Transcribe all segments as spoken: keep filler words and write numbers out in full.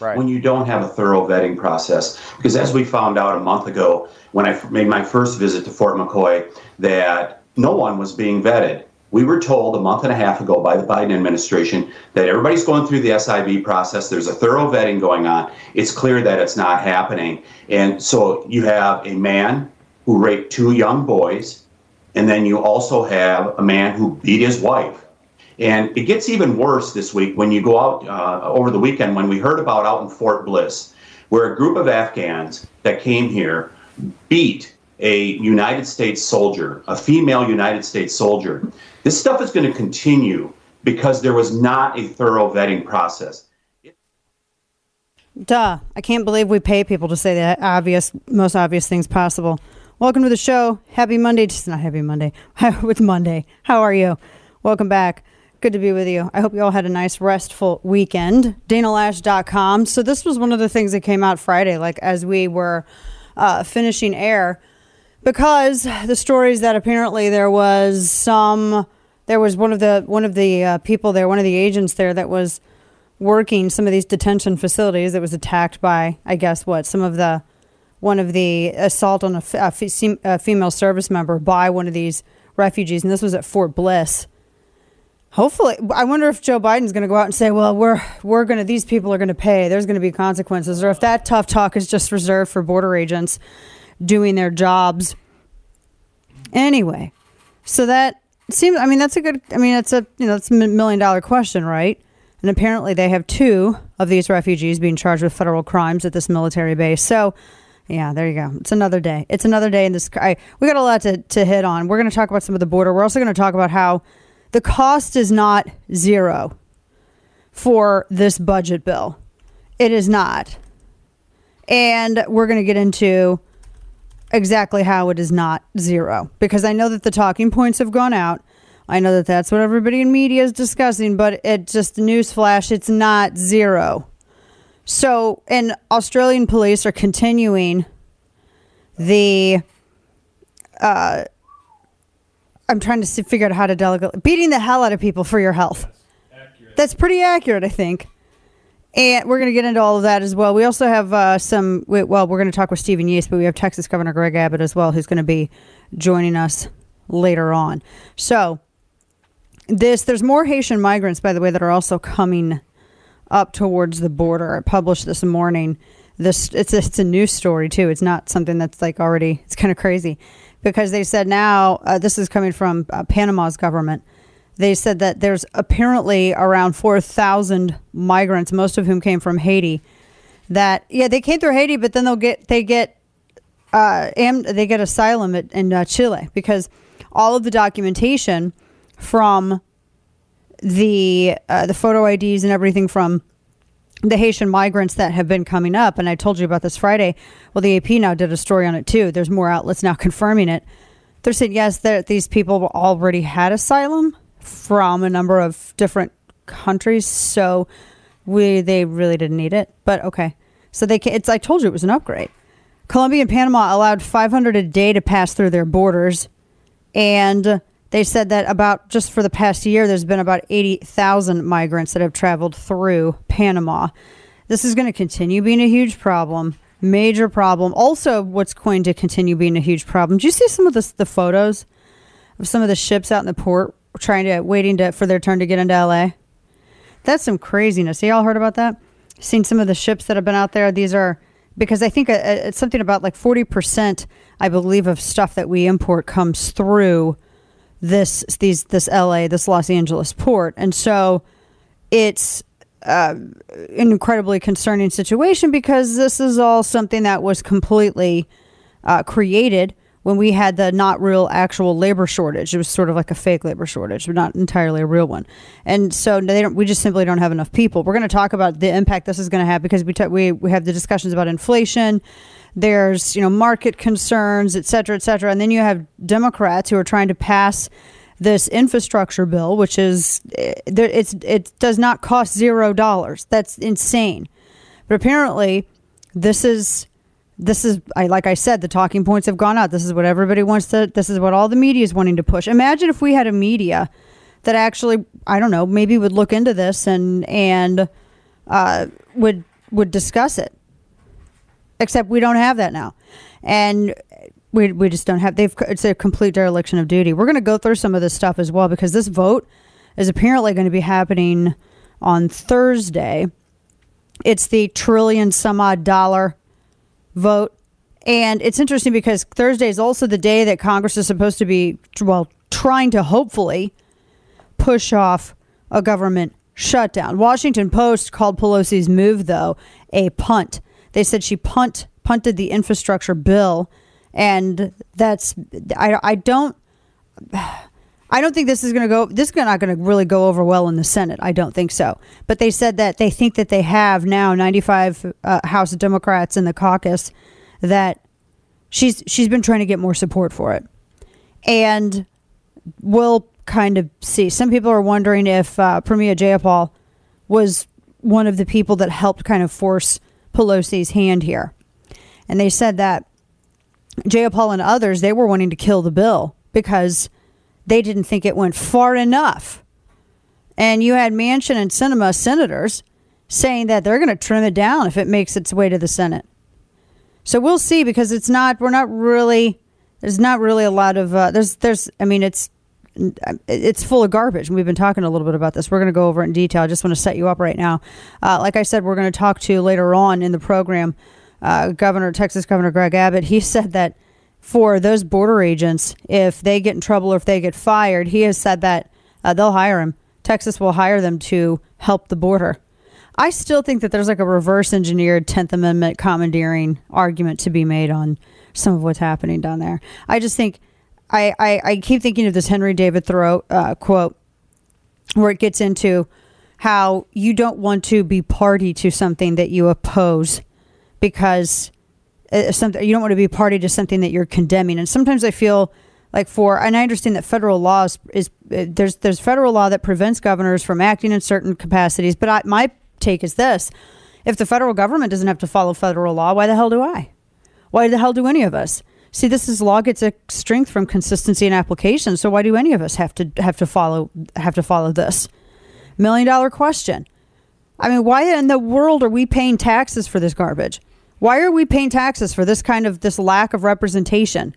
right. when you don't have a thorough vetting process. Because as we found out a month ago, when I made my first visit to Fort McCoy, that no one was being vetted. We were told a month and a half ago by the Biden administration that everybody's going through the S I V process. There's a thorough vetting going on. It's clear that it's not happening. And so you have a man who raped two young boys, and then you also have a man who beat his wife. And it gets even worse this week when you go out uh, over the weekend, when we heard about out in Fort Bliss, where a group of Afghans that came here beat a United States soldier, a female United States soldier. This stuff is going to continue because there was not a thorough vetting process. Duh. I can't believe we pay people to say the obvious, most obvious things possible. Welcome to the show. Happy Monday. It's not happy Monday. It's Monday. How are you? Welcome back. Good to be with you. I hope you all had a nice, restful weekend. Dana Lash dot com. So this was one of the things that came out Friday, like as we were uh, finishing air, because the stories that apparently there was some, there was one of the one of the uh, people there, one of the agents there that was working some of these detention facilities that was attacked by, I guess, what, some of the, one of the assault on a, f- a, f- a female service member by one of these refugees. And this was at Fort Bliss. Hopefully, I wonder if Joe Biden's going to go out and say, well, we're we're going to, these people are going to pay. There's going to be consequences. Or if that tough talk is just reserved for border agents doing their jobs. Anyway, so that seems, I mean, that's a good, I mean, it's a, you know, it's a million dollar question, right? And apparently they have two of these refugees being charged with federal crimes at this military base. So, yeah, there you go. It's another day. It's another day in this. I, we got a lot to, to hit on. We're going to talk about some of the border. We're also going to talk about how the cost is not zero for this budget bill. It is not. And we're going to get into exactly how it is not zero, because I know that the talking points have gone out. I know that that's what everybody in media is discussing, but it just, newsflash, it's not zero. So, and Australian police are continuing the, uh, I'm trying to figure out how to delegate, beating the hell out of people for your health. That's, that's pretty accurate, I think. And we're going to get into all of that as well. We also have uh, some, well, we're going to talk with Stephen Yeast, but we have Texas Governor Greg Abbott as well, who's going to be joining us later on. So this, there's more Haitian migrants, by the way, that are also coming up towards the border. I published this morning. This it's a, it's a news story too. It's not something that's like already, it's kind of crazy, because they said now, uh, this is coming from uh, Panama's government. They said that there's apparently around four thousand migrants, most of whom came from Haiti, that, yeah, they came through Haiti, but then they'll get, they get, uh, am, they get asylum at, in uh, Chile, because all of the documentation from the, uh, the photo I Ds and everything from the Haitian migrants that have been coming up. And I told you about this Friday. Well, the A P now did a story on it too. There's more outlets now confirming it. They're saying, yes, that these people already had asylum from a number of different countries, so we they really didn't need it. But okay, so they it's I told you it was an upgrade. Colombia and Panama allowed five hundred a day to pass through their borders, and they said that about just for the past year, there's been about eighty thousand migrants that have traveled through Panama. This is going to continue being a huge problem, major problem. Also, what's going to continue being a huge problem? Do you see some of the the photos of some of the ships out in the port trying to waiting to for their turn to get into L A? That's some craziness. Y'all heard about that? Seen some of the ships that have been out there. These are, because I think it's something about like forty percent, I believe, of stuff that we import comes through this these this L A, this Los Angeles port. And so it's uh, an incredibly concerning situation, because this is all something that was completely uh, created when we had the not real actual labor shortage. It was sort of like a fake labor shortage, but not entirely a real one. And so they don't, we just simply don't have enough people. We're going to talk about the impact this is going to have, because we, t- we we have the discussions about inflation. There's, you know, market concerns, et cetera, et cetera. And then you have Democrats who are trying to pass this infrastructure bill, which is, it's it does not cost zero dollars. That's insane. But apparently this is, This is, I like I said, the talking points have gone out. This is what everybody wants to, this is what all the media is wanting to push. Imagine if we had a media that actually, I don't know, maybe would look into this and, and uh, would would discuss it. Except we don't have that now. And we we just don't have, they've, it's a complete dereliction of duty. We're going to go through some of this stuff as well, because this vote is apparently going to be happening on Thursday. It's the trillion some odd dollar vote. And it's interesting because Thursday is also the day that Congress is supposed to be, well, trying to hopefully push off a government shutdown. Washington Post called Pelosi's move, though, a punt. They said she punt punted the infrastructure bill. And that's, I, I don't, I don't think this is going to go, this is not going to really go over well in the Senate. I don't think so. But they said that they think that they have now ninety-five uh, House Democrats in the caucus, that she's, she's been trying to get more support for it. And we'll kind of see. Some people are wondering if uh, Pramila Jayapal was one of the people that helped kind of force Pelosi's hand here. And they said that Jayapal and others, they were wanting to kill the bill because they didn't think it went far enough. And you had Manchin and Sinema senators saying that they're going to trim it down if it makes its way to the Senate. So we'll see, because it's not, we're not really, there's not really a lot of, uh, there's, there's, I mean, it's, it's full of garbage. And we've been talking a little bit about this. We're going to go over it in detail. I just want to set you up right now. Uh, like I said, we're going to talk to later on in the program, uh, Governor, Texas Governor Greg Abbott. He said that for those border agents, if they get in trouble or if they get fired, he has said that uh, they'll hire him. Texas will hire them to help the border. I still think that there's like a reverse engineered tenth Amendment commandeering argument to be made on some of what's happening down there. I just think, I, I, I keep thinking of this Henry David Thoreau uh, quote, where it gets into how you don't want to be party to something that you oppose, because uh, something, you don't want to be party to something that you're condemning. And sometimes I feel like for, and I understand that federal law is, is uh, there's there's federal law that prevents governors from acting in certain capacities. But I, my take is this: if the federal government doesn't have to follow federal law, why the hell do I? Why the hell do any of us? See, this is law gets a strength from consistency and application. So why do any of us have to have to follow have to follow this? Million dollar question. I mean, why in the world are we paying taxes for this garbage? Why are we paying taxes for this kind of this lack of representation?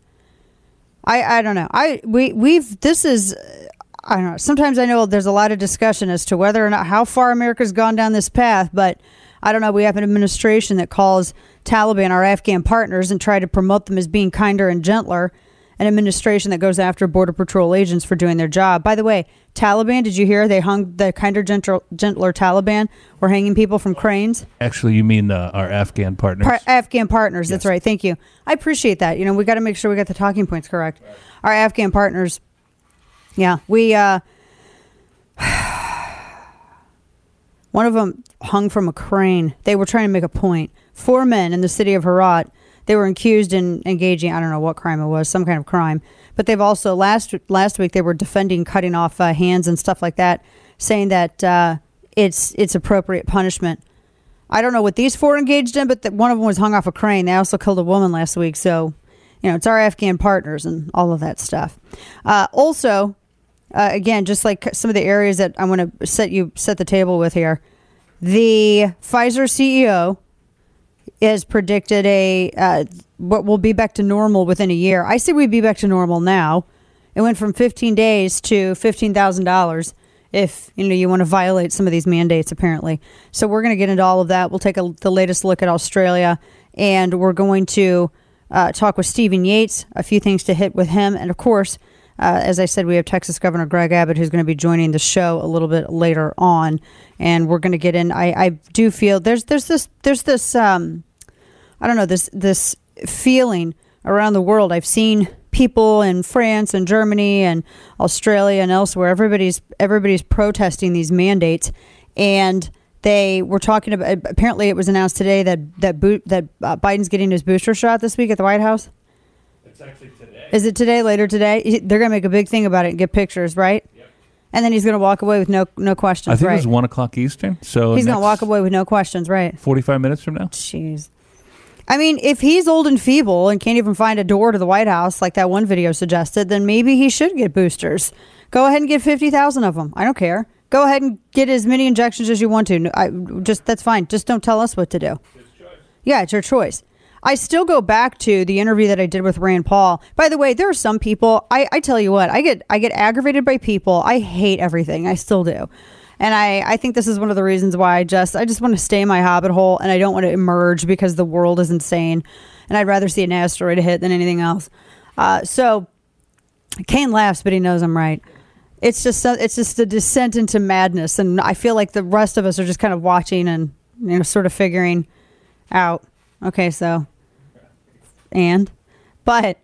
I, I don't know. I we we've this is I don't know. Sometimes I know there's a lot of discussion as to whether or not how far America's gone down this path, but I don't know. We have an administration that calls Taliban our Afghan partners and try to promote them as being kinder and gentler. An administration that goes after Border Patrol agents for doing their job. By the way, Taliban, did you hear they hung the kinder, gentle, gentler Taliban were hanging people from cranes? Actually, you mean uh, our Afghan partners? Par- Afghan partners, yes. That's right. Thank you. I appreciate that. You know, we got to make sure we got the talking points correct. Right. Our Afghan partners, yeah, we, uh, one of them hung from a crane. They were trying to make a point. Four men in the city of Herat. They were accused in engaging, I don't know what crime it was, some kind of crime. But they've also, last last week, they were defending cutting off uh, hands and stuff like that, saying that uh, it's it's appropriate punishment. I don't know what these four engaged in, but that one of them was hung off a crane. They also killed a woman last week. So, you know, it's our Afghan partners and all of that stuff. Uh, also, uh, again, just like some of the areas that I want to set you set the table with here, the Pfizer C E O has predicted a uh, what will be back to normal within a year. I say we'd be back to normal now. It went from fifteen days to fifteen thousand dollars if you know you want to violate some of these mandates, apparently. So we're going to get into all of that. We'll take a, the latest look at Australia, and we're going to uh, talk with Stephen Yates, a few things to hit with him. And of course, uh, as I said, we have Texas Governor Greg Abbott, who's going to be joining the show a little bit later on. And we're going to get in. I, I do feel there's there's this there's this um, I don't know this this feeling around the world. I've seen people in France and Germany and Australia and elsewhere. Everybody's everybody's protesting these mandates, and they were talking about. Apparently, it was announced today that that boot, that uh, Biden's getting his booster shot this week at the White House. It's actually today. Is it today? Later today? They're going to make a big thing about it and get pictures, right? Yep. And then he's going to walk away with no no questions. I think right? it was one o'clock Eastern. So he's going to walk away with no questions, right? Forty-five minutes from now. Jeez. I mean, if he's old and feeble and can't even find a door to the White House, like that one video suggested, then maybe he should get boosters. Go ahead and get fifty thousand of them. I don't care. Go ahead and get as many injections as you want to. I, just that's fine. Just don't tell us what to do. Yeah, it's your choice. I still go back to the interview that I did with Rand Paul. By the way, there are some people, I, I tell you what, I get I get aggravated by people. I hate everything. I still do. And I, I think this is one of the reasons why I just I just want to stay in my hobbit hole, and I don't want to emerge because the world is insane. And I'd rather see an asteroid hit than anything else. Uh, so Kane laughs, but he knows I'm right. It's just it's just a descent into madness. And I feel like the rest of us are just kind of watching and, you know, sort of figuring out. Okay, so... And, but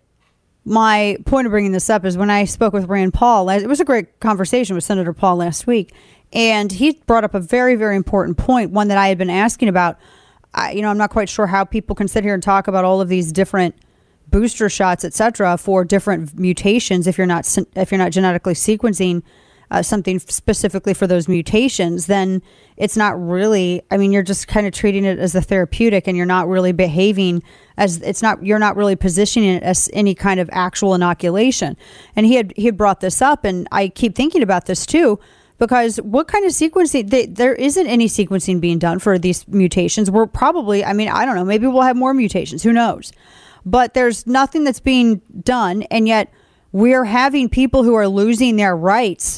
my point of bringing this up is when I spoke with Rand Paul, it was a great conversation with Senator Paul last week, and he brought up a very, very important point, one that I had been asking about. I, you know, I'm not quite sure how people can sit here and talk about all of these different booster shots, et cetera, for different mutations if you're not if you're not genetically sequencing Uh, something specifically for those mutations, then it's not really, I mean, you're just kind of treating it as a therapeutic, and you're not really behaving as, it's not, you're not really positioning it as any kind of actual inoculation. And he had, he had brought this up, and I keep thinking about this too, because what kind of sequencing, they, there isn't any sequencing being done for these mutations. We're probably, I mean, I don't know, maybe we'll have more mutations, who knows? But there's nothing that's being done, and yet we're having people who are losing their rights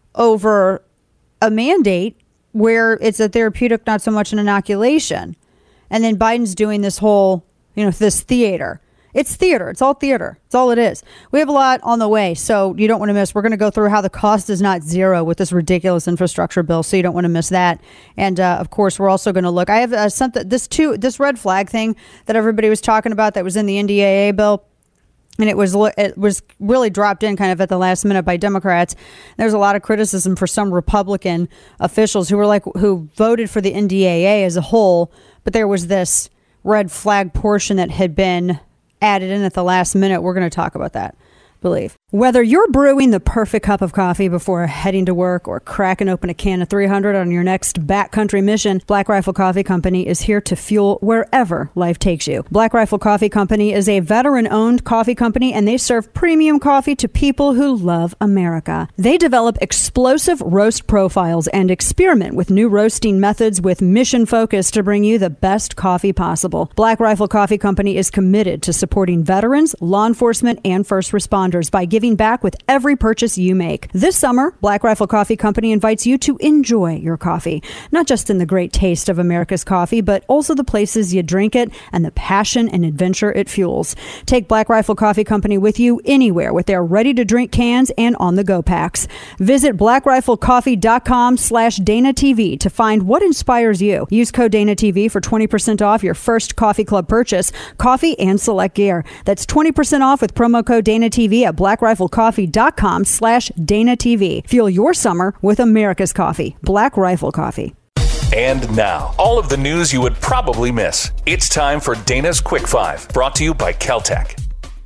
over a mandate where it's a therapeutic, not so much an inoculation. And then Biden's doing this whole, you know, this theater. It's theater. It's all theater. It's all it is. We have a lot on the way, so you don't want to miss. We're going to go through how the cost is not zero with this ridiculous infrastructure bill, so you don't want to miss that. And uh, of course, we're also going to look. I have uh, something. This two. This red flag thing that everybody was talking about that was in the N D A A bill. And it was it was really dropped in kind of at the last minute by Democrats. There's a lot of criticism for some Republican officials who were like who voted for the N D A A as a whole, but there was this red flag portion that had been added in at the last minute. We're going to talk about that, I believe. Whether you're brewing the perfect cup of coffee before heading to work or cracking open a can of three hundred on your next backcountry mission, Black Rifle Coffee Company is here to fuel wherever life takes you. Black Rifle Coffee Company is a veteran-owned coffee company, and they serve premium coffee to people who love America. They develop explosive roast profiles and experiment with new roasting methods with mission focus to bring you the best coffee possible. Black Rifle Coffee Company is committed to supporting veterans, law enforcement, and first responders by giving giving back with every purchase you make. This summer, Black Rifle Coffee Company invites you to enjoy your coffee, not just in the great taste of America's coffee, but also the places you drink it and the passion and adventure it fuels. Take Black Rifle Coffee Company with you anywhere with their ready-to-drink cans and on-the-go packs. Visit blackriflecoffee.com slash Dana TV to find what inspires you. Use code Dana T V for twenty percent off your first Coffee Club purchase, coffee and select gear. That's twenty percent off with promo code Dana T V at blackriflecoffee.com slash Dana TV. Fuel your summer with America's coffee. Black Rifle Coffee. And now, all of the news you would probably miss. It's time for Dana's Quick Five, brought to you by Caltech.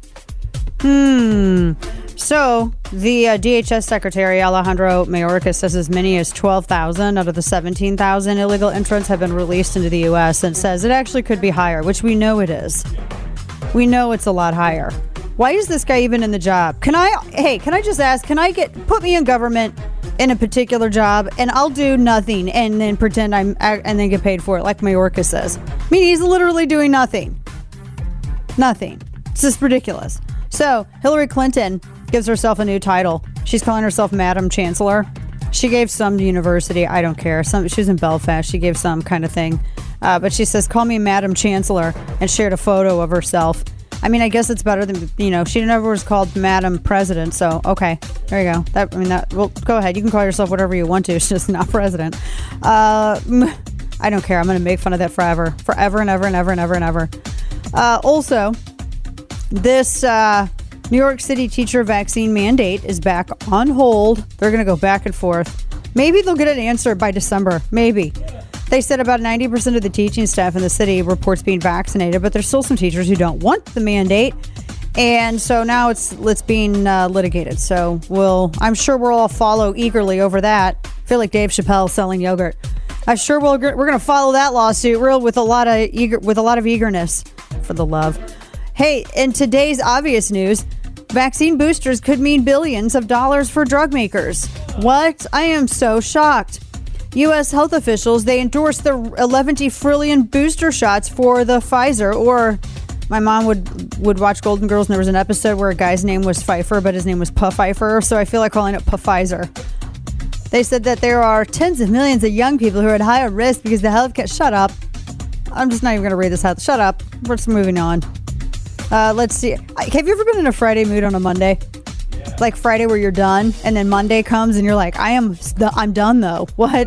Hmm. So, the uh, D H S Secretary Alejandro Mayorkas says as many as twelve thousand out of the seventeen thousand illegal entrants have been released into the U S and says it actually could be higher, which we know it is. We know it's a lot higher. Why is this guy even in the job? Can I, hey, can I just ask, can I get, put me in government in a particular job and I'll do nothing and then pretend I'm, and then get paid for it like Mayorkas says. I mean, he's literally doing nothing. Nothing. It's just ridiculous. So, Hillary Clinton gives herself a new title. She's calling herself Madam Chancellor. She gave some university, I don't care. Some, she was in Belfast. She gave some kind of thing. Uh, but she says, call me Madam Chancellor, and shared a photo of herself. I mean, I guess it's better than, you know, she never was called Madam President. So, okay, there you go. That, I mean, that, well, go ahead. You can call yourself whatever you want to. It's just not president. Uh, I don't care. I'm going to make fun of that forever. Forever and ever and ever and ever and ever. Uh, also, this uh, New York City teacher vaccine mandate is back on hold. They're going to go back and forth. Maybe they'll get an answer by December. Maybe. They said about ninety percent of the teaching staff in the city reports being vaccinated, but there's still some teachers who don't want the mandate. And so now it's it's being uh, litigated. So we'll, I'm sure we'll all follow eagerly over that. I feel like Dave Chappelle selling yogurt. I'm sure we'll, we're going to follow that lawsuit real with a lot of eager with a lot of eagerness, for the love. Hey, in today's obvious news, Vaccine boosters could mean billions of dollars for drug makers. What? I am so shocked. U S health officials, they endorsed the eleven trillion booster shots for the Pfizer, or my mom would, would watch Golden Girls, and there was an episode where a guy's name was Pfeiffer, but his name was Puff Pfeiffer, so I feel like calling it Puff Pfizer. They said that there are tens of millions of young people who are at higher risk because the health care... Shut up. I'm just not even going to read this out. Shut up. We're just moving on. Uh, let's see. Have you ever been in a Friday mood on a Monday? Yeah. Like Friday where you're done, and then Monday comes and you're like, I am, I'm done though. What?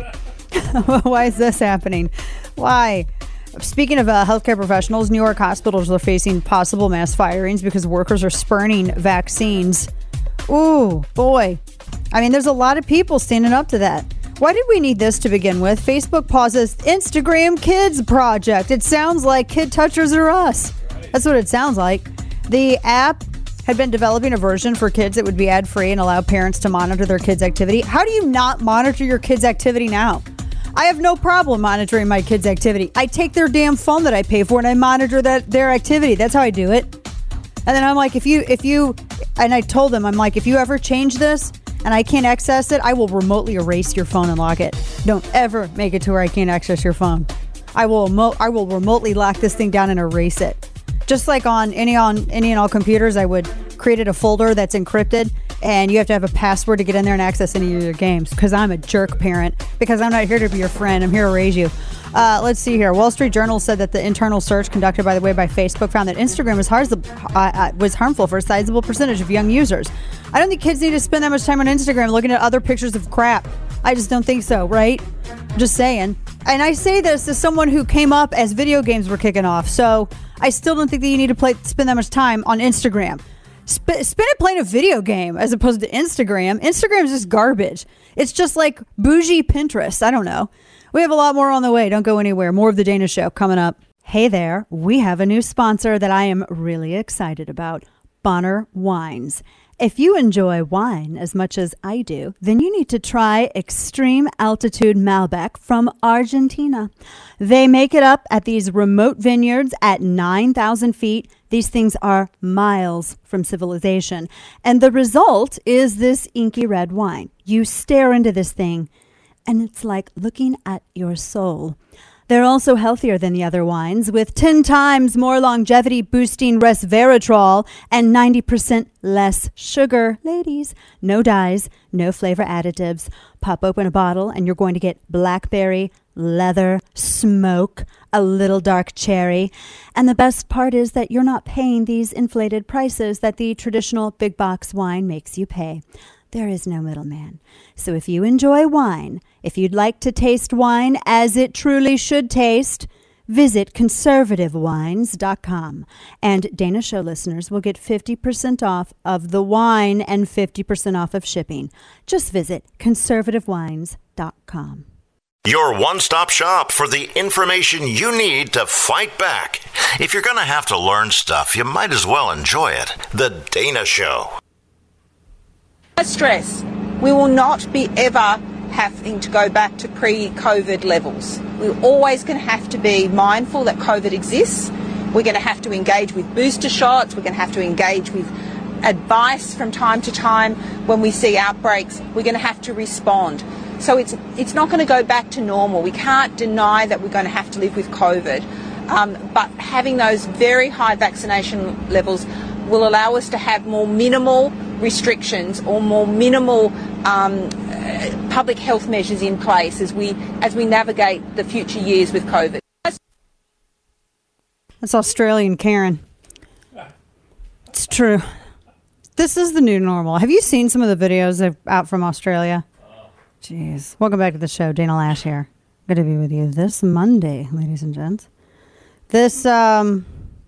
Why is this happening? Why? Speaking of uh, healthcare professionals, New York hospitals are facing possible mass firings because workers are spurning vaccines. Ooh, boy. I mean, there's a lot of people standing up to that. Why did we need this to begin with? Facebook pauses Instagram Kids project. It sounds like Kid Touchers are us. That's what it sounds like. The app had been developing a version for kids that would be ad-free and allow parents to monitor their kids' activity. How do you not monitor your kids' activity now? I have no problem monitoring my kids' activity. I take their damn phone that I pay for and I monitor that their activity. That's how I do it. And then I'm like, if you, if you, and I told them, I'm like, if you ever change this and I can't access it, I will remotely erase your phone and lock it. Don't ever make it to where I can't access your phone. I will, emo- I will remotely lock this thing down and erase it. Just like on any on any and all computers, I would create a folder that's encrypted, and you have to have a password to get in there and access any of your games, because I'm a jerk parent, because I'm not here to be your friend. I'm here to raise you. Uh, let's see here. Wall Street Journal said that the internal search conducted, by the way, by Facebook found that Instagram was, hard, uh, uh, was harmful for a sizable percentage of young users. I don't think kids need to spend that much time on Instagram looking at other pictures of crap. I just don't think so, right? Just saying. And I say this as someone who came up as video games were kicking off, so I still don't think that you need to play spend that much time on Instagram. Sp- spend it playing a video game as opposed to Instagram. Instagram is just garbage. It's just like bougie Pinterest. I don't know. We have a lot more on the way. Don't go anywhere. More of the Dana Show coming up. Hey there. We have a new sponsor that I am really excited about. Bonner Wines. If you enjoy wine as much as I do, then you need to try Extreme Altitude Malbec from Argentina. They make it up at these remote vineyards at nine thousand feet. These things are miles from civilization. And the result is this inky red wine. You stare into this thing, and it's like looking at your soul. They're also healthier than the other wines, with ten times more longevity-boosting resveratrol and ninety percent less sugar. Ladies, no dyes, no flavor additives. Pop open a bottle, and you're going to get blackberry, leather, smoke, a little dark cherry. And the best part is that you're not paying these inflated prices that the traditional big box wine makes you pay. There is no middleman. So if you enjoy wine, if you'd like to taste wine as it truly should taste, visit conservative wines dot com. And Dana Show listeners will get fifty percent off of the wine and fifty percent off of shipping. Just visit conservative wines dot com. Your one-stop shop for the information you need to fight back. If you're going to have to learn stuff, you might as well enjoy it. The Dana Show. Stress. We will not be ever having to go back to pre-COVID levels. We're always going to have to be mindful that COVID exists. We're going to have to engage with booster shots. We're going to have to engage with advice from time to time. When we see outbreaks, we're going to have to respond. So it's it's not going to go back to normal. We can't deny that we're going to have to live with COVID. Um, but having those very high vaccination levels will allow us to have more minimal restrictions or more minimal um, uh, public health measures in place as we as we navigate the future years with COVID. That's Australian Karen. It's true. This is the new normal. Have you seen some of the videos of, out from Australia? Jeez. Welcome back to the show. Dana Lash here. Good to be with you this Monday, ladies and gents. This, um...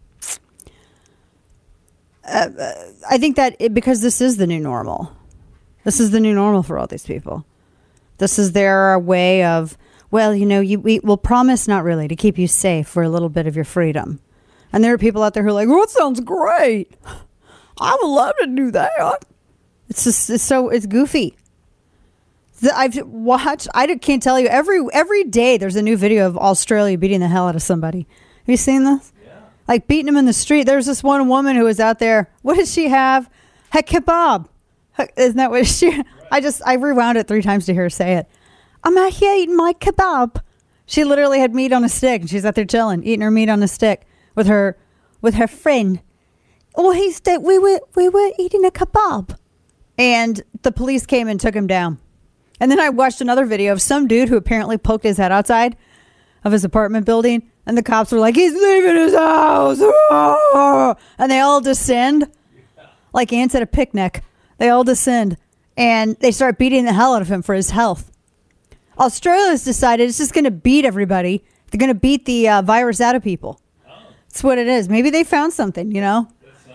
Uh, I think that it, because this is the new normal. This is the new normal for all these people. This is their way of, well, you know, you, we will promise not really to keep you safe for a little bit of your freedom. And there are people out there who are like, oh, it sounds great. I would love to do that. It's just, it's so, it's goofy. I've watched, I can't tell you, every every day there's a new video of Australia beating the hell out of somebody. Have you seen this? Like beating them in the street. There's this one woman who was out there. What did she have? a kebab. Isn't that what she? I just I rewound it three times to hear her say it. I'm out here eating my kebab. She literally had meat on a stick, and she's out there chilling, eating her meat on a stick with her with her friend. Oh, he's that we were we were eating a kebab, and the police came and took him down. And then I watched another video of some dude who apparently poked his head outside of his apartment building, and the cops were like, "He's leaving his house," and they all descend like ants at a picnic. They all descend, and they start beating the hell out of him for his health. Australia's decided it's just going to beat everybody. They're going to beat the uh, virus out of people. Oh. That's what it is. Maybe they found something, you know.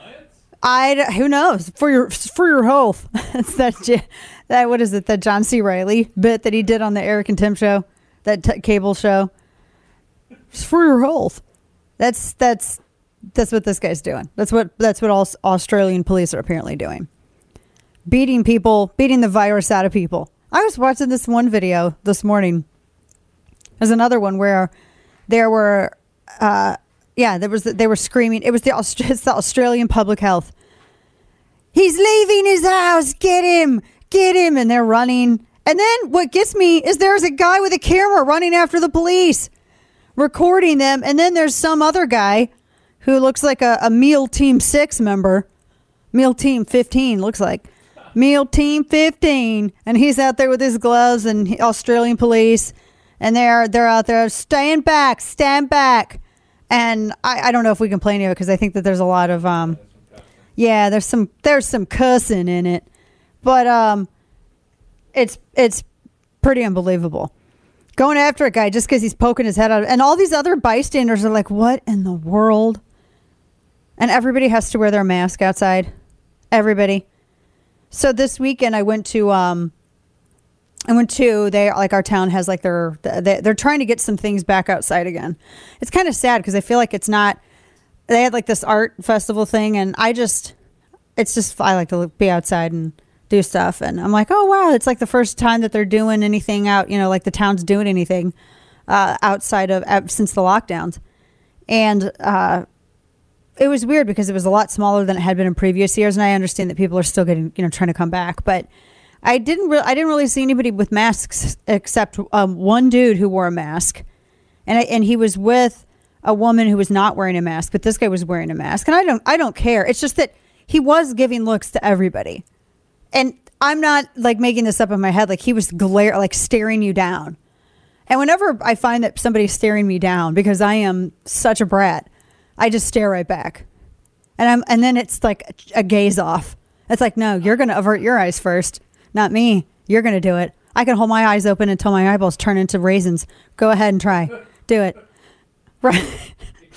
I who knows for your for your health. It's that that what is it? That John C. Reilly bit that he did on the Eric and Tim show, that t- cable show. It's for your health. That's that's that's what this guy's doing. That's what that's what all Australian police are apparently doing. Beating people, beating the virus out of people. I was watching this one video this morning. There's another one where there were. Uh, Yeah, there was they were screaming. It was the it's the Australian public health. He's leaving his house. Get him, get him, and they're running. And then what gets me is there's a guy with a camera running after the police, recording them. And then there's some other guy who looks like a, a Meal Team Six member, Meal Team fifteen looks like Meal Team fifteen, and he's out there with his gloves and he, Australian police, and they're they're out there stand back, stand back. And I, I don't know if we can play any of it because I think that there's a lot of, um, yeah, there's some there's some cussing in it, but um, it's it's pretty unbelievable. Going after a guy just because he's poking his head out, and all these other bystanders are like, "What in the world?" And everybody has to wear their mask outside. Everybody. So this weekend I went to um, I went to they like our town has like their they, they're trying to get some things back outside again. It's kind of sad because I feel like it's not. They had like this art festival thing, and I just it's just I like to be outside and do stuff, and I'm like, oh wow, it's like the first time that they're doing anything out. You know, like the town's doing anything uh, outside of uh, since the lockdowns, and uh, it was weird because it was a lot smaller than it had been in previous years, and I understand that people are still getting you know trying to come back, but. I didn't. Re- I didn't really see anybody with masks except um, one dude who wore a mask, and I, and he was with a woman who was not wearing a mask. But this guy was wearing a mask, and I don't. I don't care. It's just that he was giving looks to everybody, and I'm not like making this up in my head. Like he was glare, like staring you down. And whenever I find that somebody's staring me down because I am such a brat, I just stare right back, and I'm. And then it's like a gaze off. It's like, no, you're going to avert your eyes first. Not me. You're going to do it. I can hold my eyes open until my eyeballs turn into raisins. Go ahead and try. Do it. Right.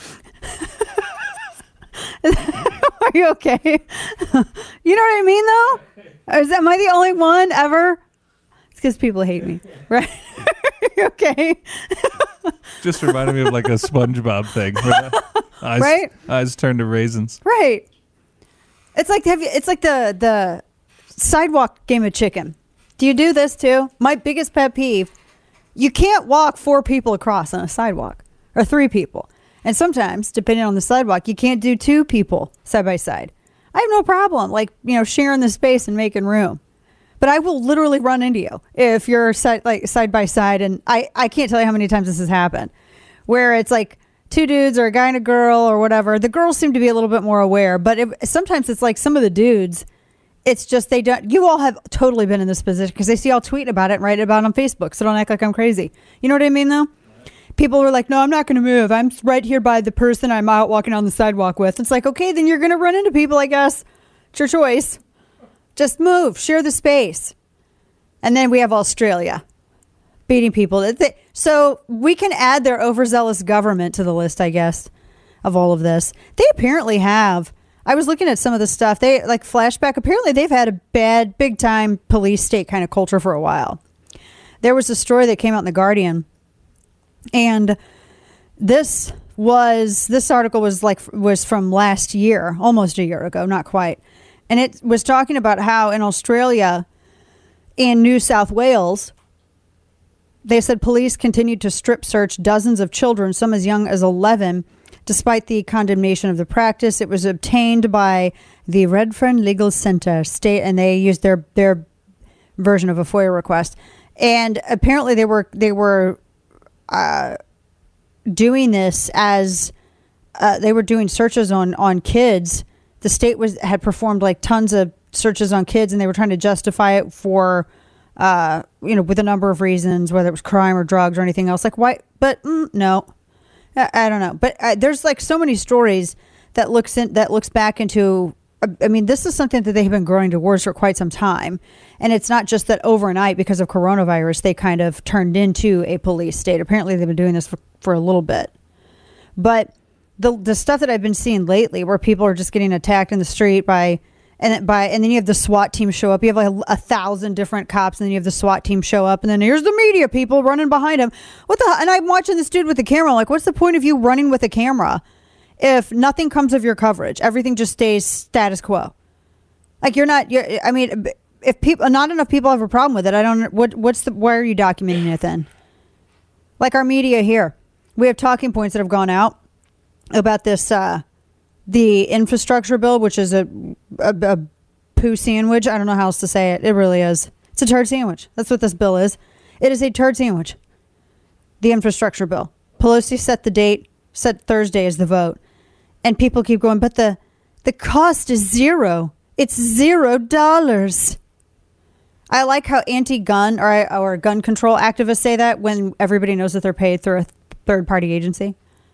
Are you okay? You know what I mean, though? Is, am I the only one ever? It's because people hate me. Right? Are you okay? Just reminded me of like a SpongeBob thing. Eyes, right? Eyes turn to raisins. Right. It's like have you, it's like the the... sidewalk game of chicken. Do you do this too? My biggest pet peeve, you can't walk four people across on a sidewalk or three people. And sometimes, depending on the sidewalk, you can't do two people side by side. I have no problem like, you know, sharing the space and making room. But I will literally run into you if you're side, like side by side. And I, I can't tell you how many times this has happened where it's like two dudes or a guy and a girl or whatever. The girls seem to be a little bit more aware, but it, sometimes it's like some of the dudes, it's just they don't. You all have totally been in this position because they see y'all tweeting about it and write about it on Facebook. So don't act like I'm crazy. You know what I mean, though? People are like, no, I'm not going to move. I'm right here by the person I'm out walking on the sidewalk with. It's like, okay, then you're going to run into people, I guess. It's your choice. Just move. Share the space. And then we have Australia beating people. So we can add their overzealous government to the list, I guess, of all of this. They apparently have. I was looking at some of the stuff. They like flashback. Apparently, they've had a bad, big time police state kind of culture for a while. There was a story that came out in the Guardian, and this was this article was like was from last year, almost a year ago, not quite, and it was talking about how in Australia, in New South Wales, they said police continued to strip search dozens of children, some as young as eleven, Despite the condemnation of the practice, it was obtained by the Redfern Legal Center state, and they used their their version of a FOIA request. And apparently, they were they were uh, doing this as uh, they were doing searches on on kids. The state was had performed like tons of searches on kids, and they were trying to justify it for, uh, you know, with a number of reasons, whether it was crime or drugs or anything else. Like, why? But mm, no. I don't know, but uh, there's like so many stories that looks in, that looks back into. Uh, I mean, this is something that they've been growing towards for quite some time, and it's not just that overnight because of coronavirus they kind of turned into a police state. Apparently, they've been doing this for, for a little bit, but the the stuff that I've been seeing lately, where people are just getting attacked in the street by and by, and then you have the SWAT team show up. You have like a, a thousand different cops, and then you have the SWAT team show up, and then here's the media people running behind him. What the? And I'm watching this dude with the camera. Like, what's the point of you running with a camera if nothing comes of your coverage? Everything just stays status quo. Like, you're not. You're, I mean, if people, not enough people have a problem with it. I don't. What? What's the? Why are you documenting it then? Like our media here, we have talking points that have gone out about this. Uh, The infrastructure bill, which is a, a, a poo sandwich. I don't know how else to say it. It really is. It's a turd sandwich. That's what this bill is. It is a turd sandwich. The infrastructure bill. Pelosi set the date, set Thursday as the vote. And people keep going, but the, the cost is zero. It's zero dollars. I like how anti-gun or, or gun control activists say that when everybody knows that they're paid through a third-party agency.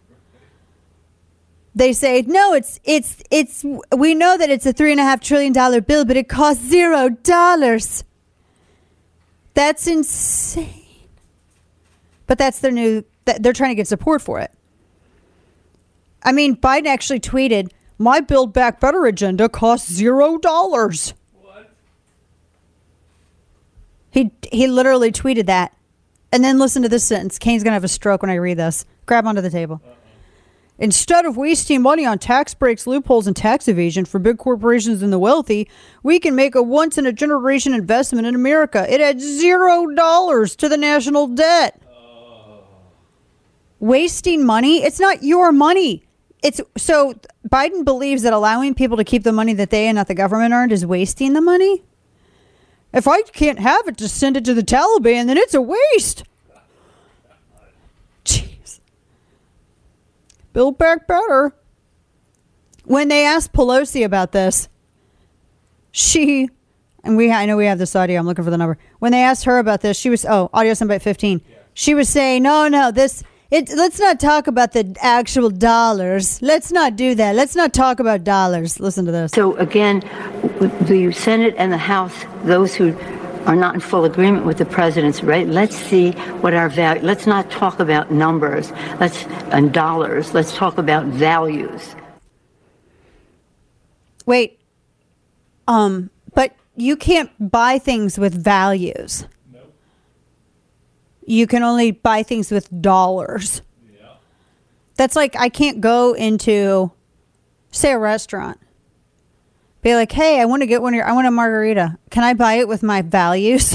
They say, no, it's, it's, it's, we know that it's a three and a half trillion dollar bill, but it costs zero dollars. That's insane. But that's their new, they're trying to get support for it. I mean, Biden actually tweeted, my Build Back Better agenda costs zero dollars. What? He, he literally tweeted that. And then listen to this sentence. Kane's going to have a stroke when I read this. Grab onto the table. Uh-oh. Instead of wasting money on tax breaks, loopholes, and tax evasion for big corporations and the wealthy, we can make a once-in-a-generation investment in America. It adds zero dollars to the national debt. Oh. Wasting money? It's not your money. It's so Biden believes that allowing people to keep the money that they and not the government earned is wasting the money. If I can't have it, just send it to the Taliban, then it's a waste. Build Back Better. When they asked Pelosi about this, she, and we, I know we have this audio. I'm looking for the number. When they asked her about this, she was, oh, audio soundbite fifteen. Yeah. She was saying, no, no, this, it, let's not talk about the actual dollars. Let's not do that. Let's not talk about dollars. Listen to this. So again, the Senate and the House, those who are not in full agreement with the president's right. Let's see what our value. Let's not talk about numbers. Let's and dollars. Let's talk about values. Wait, um, but you can't buy things with values. Nope. You can only buy things with dollars. Yeah. That's like I can't go into, say, a restaurant. Be like, hey, I want to get one of your, I want a margarita. Can I buy it with my values?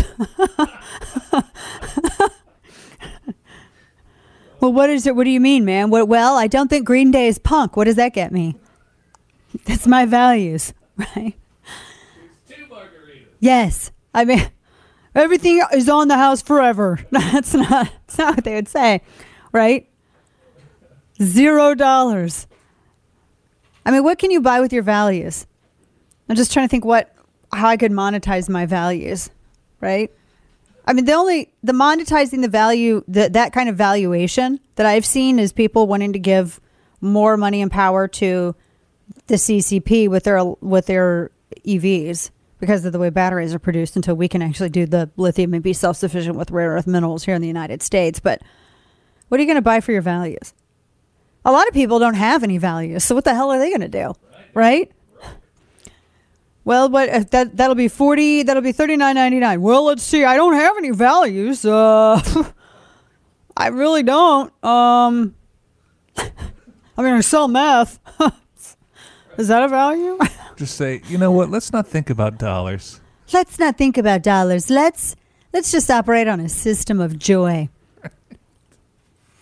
Well, what is it? What do you mean, man? What, well, I don't think Green Day is punk. What does that get me? That's my values, right? Two margaritas. Yes. I mean, everything is on the house forever. That's not, that's not what they would say, right? Zero dollars. I mean, what can you buy with your values? I'm just trying to think what, how I could monetize my values, right? I mean, the only, the monetizing the value, the, that kind of valuation that I've seen is people wanting to give more money and power to the C C P with their, with their E Vs because of the way batteries are produced until we can actually do the lithium and be self-sufficient with rare earth minerals here in the United States. But what are you going to buy for your values? A lot of people don't have any values. So what the hell are they going to do? Right? Well, but that that'll be forty. That'll be thirty nine ninety nine. Well, let's see. I don't have any values. Uh, I really don't. Um, I mean, I sell meth. Is that a value? Just say, you know what? Let's not think about dollars. Let's not think about dollars. Let's let's just operate on a system of joy.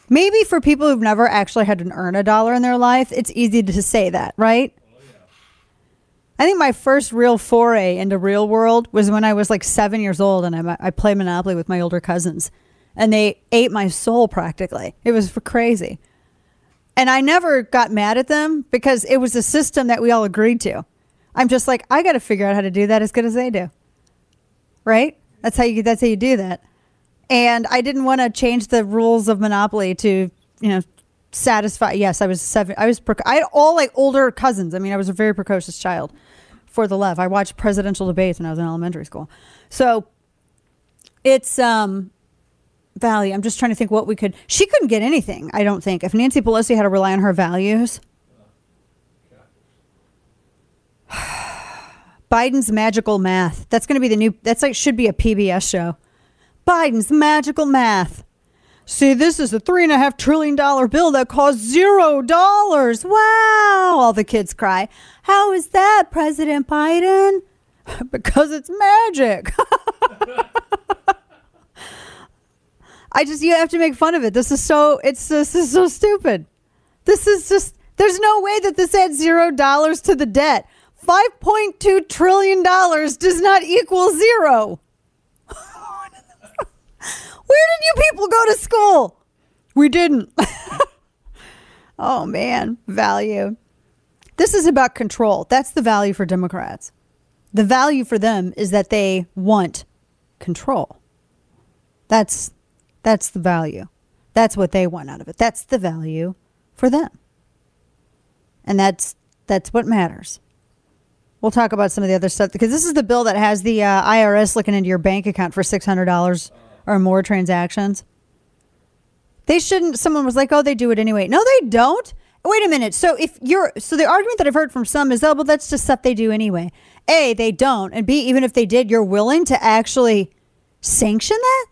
Maybe for people who've never actually had to earn a dollar in their life, it's easy to say that, right? Oh, yeah. I think my first real foray into real world was when I was like seven years old and I, I played Monopoly with my older cousins. And they ate my soul practically. It was crazy. And I never got mad at them because it was a system that we all agreed to. I'm just like, I got to figure out how to do that as good as they do. Right? That's how you that's how you do that. And I didn't want to change the rules of Monopoly to, you know, satisfy. Yes, I was seven. I was, I had all like older cousins. I mean, I was a very precocious child for the love. I watched presidential debates when I was in elementary school. So it's, um, value. I'm just trying to think what we could. She couldn't get anything, I don't think. If Nancy Pelosi had to rely on her values. Biden's magical math. That's going to be the new. That's like should be a P B S show. Biden's magical math. See, this is a three and a half trillion dollar bill that costs zero dollars. Wow! All the kids cry. How is that, President Biden? Because it's magic. I just, you have to make fun of it. This is so, it's this is so stupid. This is just, there's no way that this adds zero dollars to the debt. five point two trillion dollars does not equal zero. Where did you people go to school? We didn't. Oh man, value. This is about control. That's the value for Democrats. The value for them is that they want control. That's That's the value. That's what they want out of it. That's the value for them. And that's that's what matters. We'll talk about some of the other stuff because this is the bill that has the uh, I R S looking into your bank account for six hundred dollars or more transactions. They shouldn't. Someone was like, oh, they do it anyway. No, they don't. Wait a minute. So if you're so the argument that I've heard from some is, oh, well, that's just stuff they do anyway. A, they don't. And B, even if they did, you're willing to actually sanction that?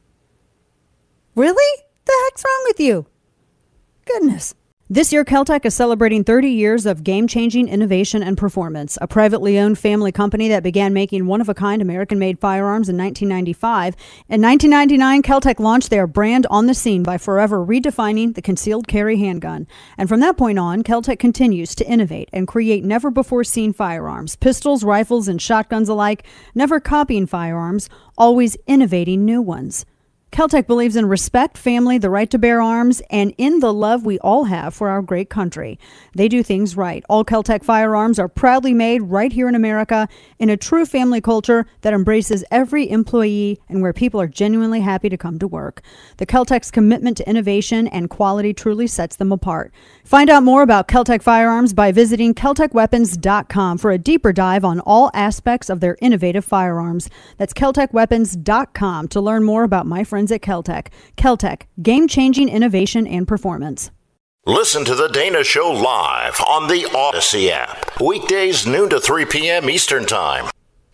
Really? The heck's wrong with you? Goodness. This year, Keltec is celebrating thirty years of game-changing innovation and performance. A privately owned family company that began making one-of-a-kind American-made firearms in nineteen ninety-five. In nineteen ninety-nine, Keltec launched their brand on the scene by forever redefining the concealed carry handgun. And from that point on, Keltec continues to innovate and create never-before-seen firearms, pistols, rifles, and shotguns alike, never copying firearms, always innovating new ones. Keltec believes in respect, family, the right to bear arms, and in the love we all have for our great country. They do things right. All Keltec firearms are proudly made right here in America in a true family culture that embraces every employee and where people are genuinely happy to come to work. The Keltec's commitment to innovation and quality truly sets them apart. Find out more about Keltec firearms by visiting Keltec Weapons dot com for a deeper dive on all aspects of their innovative firearms. That's Keltec Weapons dot com to learn more about my friends at Keltec. Keltec, game-changing innovation and performance. Listen to The Dana Show live on the Odyssey app. Weekdays noon to three p.m. Eastern Time.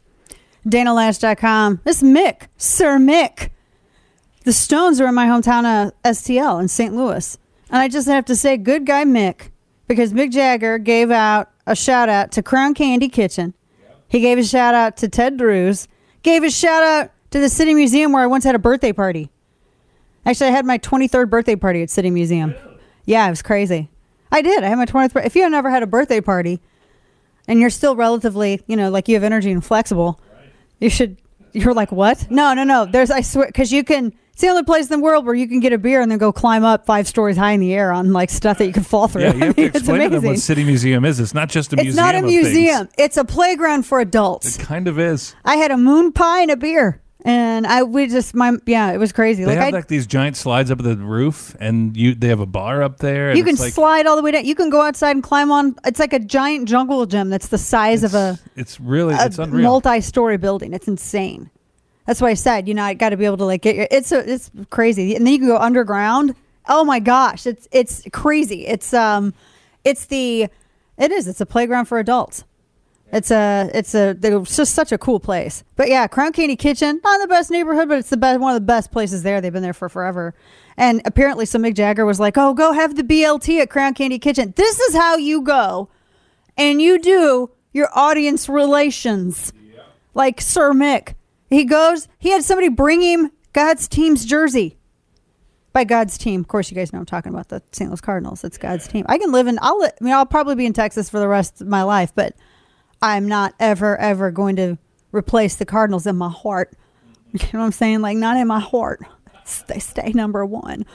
Dana Lash dot com. This is Mick, Sir Mick. The Stones are in my hometown of S T L in Saint Louis. And I just have to say, good guy Mick, because Mick Jagger gave out a shout out to Crown Candy Kitchen. He gave a shout out to Ted Drewes. Gave a shout out to the City Museum where I once had a birthday party. Actually, I had my twenty-third birthday party at City Museum. Yeah, it was crazy. I did. I had my twenty-third. If you have never had a birthday party and you're still relatively, you know, like you have energy and flexible, you should, you're like, what? No, no, no. There's, I swear, because you can, it's the only place in the world where you can get a beer and then go climb up five stories high in the air on like stuff that you can fall through. Yeah, you have I mean, to explain to it's them what City Museum is. It's not just a it's museum. not a of museum. things. It's a playground for adults. It kind of is. I had a moon pie and a beer. And I, we just, my, yeah, it was crazy. They like have I, like these giant slides up at the roof, and you they have a bar up there. And you can it's like, slide all the way down. You can go outside and climb on. It's like a giant jungle gym that's the size it's, of a, it's really, a it's unreal. multi-story building. It's insane. That's why I said, you know, I got to be able to like get your, it's a, it's crazy. And then you can go underground. Oh my gosh. It's, it's crazy. It's, um, it's the, it is, it's a playground for adults. It's a, it's a, it's just such a cool place. But yeah, Crown Candy Kitchen, not the best neighborhood, but it's the best, one of the best places there. They've been there for forever. And apparently, so Mick Jagger was like, "Oh, go have the B L T at Crown Candy Kitchen. This is how you go, and you do your audience relations." Yeah. Like Sir Mick, he goes. He had somebody bring him God's team's jersey. by God's team. Of course, you guys know I'm talking about the Saint Louis Cardinals. It's God's team. I can live in, I'll, I mean, I'll probably be in Texas for the rest of my life, but I'm not ever, ever going to replace the Cardinals in my heart. You know what I'm saying? Like, not in my heart. They stay number one.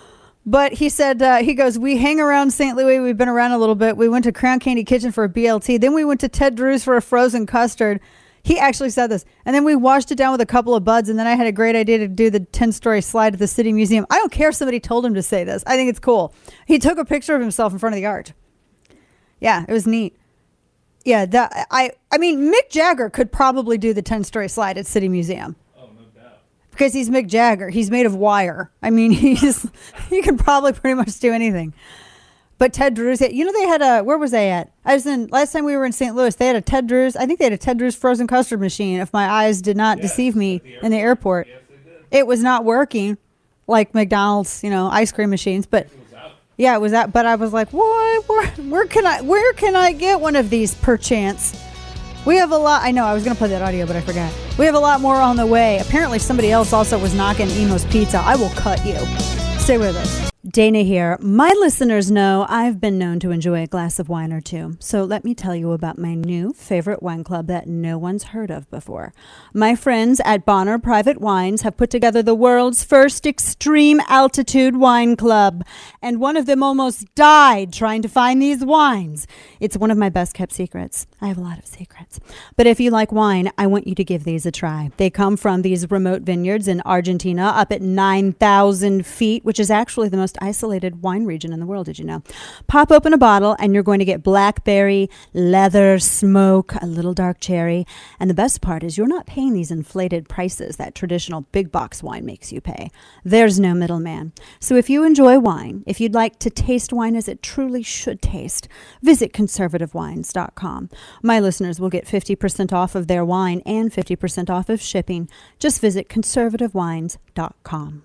But he said, uh, he goes, we hang around Saint Louis. We've been around a little bit. We went to Crown Candy Kitchen for a B L T. Then we went to Ted Drew's for a frozen custard. He actually said this. And then we washed it down with a couple of buds. And then I had a great idea to do the ten-story slide at the City Museum. I don't care if somebody told him to say this. I think it's cool. He took a picture of himself in front of the arch. Yeah, it was neat. Yeah, that, I, I mean, Mick Jagger could probably do the ten-story slide at City Museum. Because he's Mick Jagger. He's made of wire. I mean, he's he can probably pretty much do anything. But Ted Drew's, you know, they had a, where was they at? I was in, last time we were in Saint Louis, they had a Ted Drew's, I think they had a Ted Drew's frozen custard machine, if my eyes did not yes, deceive me, the in the airport. Yes, it was not working like McDonald's, you know, ice cream machines, but yeah, it was that. But I was like, what? Where, where can I, where can I get one of these perchance? We have a lot. I know I was going to play that audio, but I forgot. We have a lot more on the way. Apparently somebody else also was knocking Emo's Pizza. I will cut you. Stay with us. Dana here. My listeners know I've been known to enjoy a glass of wine or two. So let me tell you about my new favorite wine club that no one's heard of before. My friends at Bonner Private Wines have put together the world's first extreme altitude wine club. And one of them almost died trying to find these wines. It's one of my best kept secrets. I have a lot of secrets. But if you like wine, I want you to give these a try. They come from these remote vineyards in Argentina up at nine thousand feet, which is actually the most isolated wine region in the world. Did you know? Pop open a bottle and you're going to get blackberry, leather, smoke, a little dark cherry. And the best part is you're not paying these inflated prices that traditional big box wine makes you pay. There's no middleman. So if you enjoy wine, if you'd like to taste wine as it truly should taste, visit conservative wines dot com. My listeners will get fifty percent off of their wine and fifty percent off of shipping. Just visit conservative wines dot com.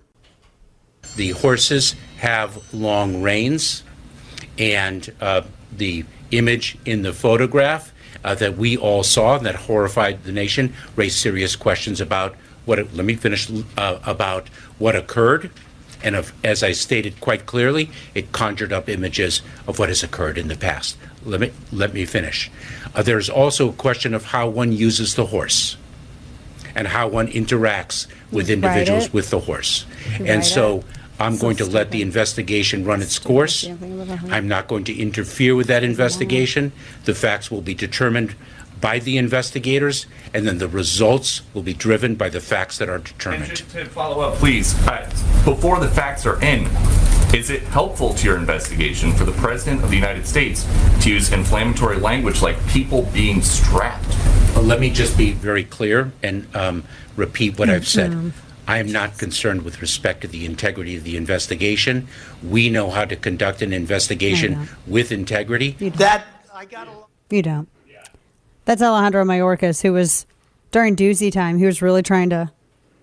The horses have long reins, and uh, the image in the photograph uh, that we all saw and that horrified the nation raised serious questions about what, it, let me finish, uh, about what occurred. And of, as I stated quite clearly, it conjured up images of what has occurred in the past. Let me, let me finish. Uh, there's also a question of how one uses the horse and how one interacts with individuals with the horse. And so I'm going to let the investigation run its course. I'm not going to interfere with that investigation. The facts will be determined by the investigators, and then the results will be driven by the facts that are determined. And just to follow up, please, uh, before the facts are in, is it helpful to your investigation for the President of the United States to use inflammatory language like people being strapped? Well, let me just be very clear and um, repeat what I've said. Mm-hmm. I am not concerned with respect to the integrity of the investigation. We know how to conduct an investigation with integrity. You that I got a You don't. Yeah. That's Alejandro Mayorkas, who was, during doozy time, he was really trying to...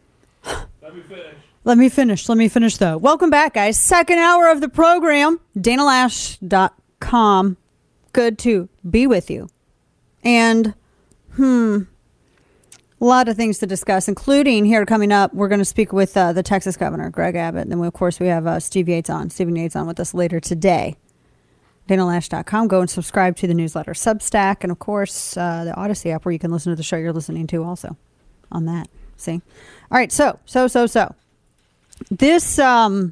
Let me finish. Let me finish. Let me finish, though. Welcome back, guys. Second hour of the program. Dana Lash dot com. Good to be with you. And, hmm... a lot of things to discuss, including here coming up, we're going to speak with uh, the Texas governor, Greg Abbott. And then, we, of course, we have uh, Steve Yates on. Stephen Yates on with us later today. Dana Lash dot com. Go and subscribe to the newsletter Substack. And, of course, uh, the Odyssey app where you can listen to the show you're listening to also on that. See? All right. So, so, so, so. This, um,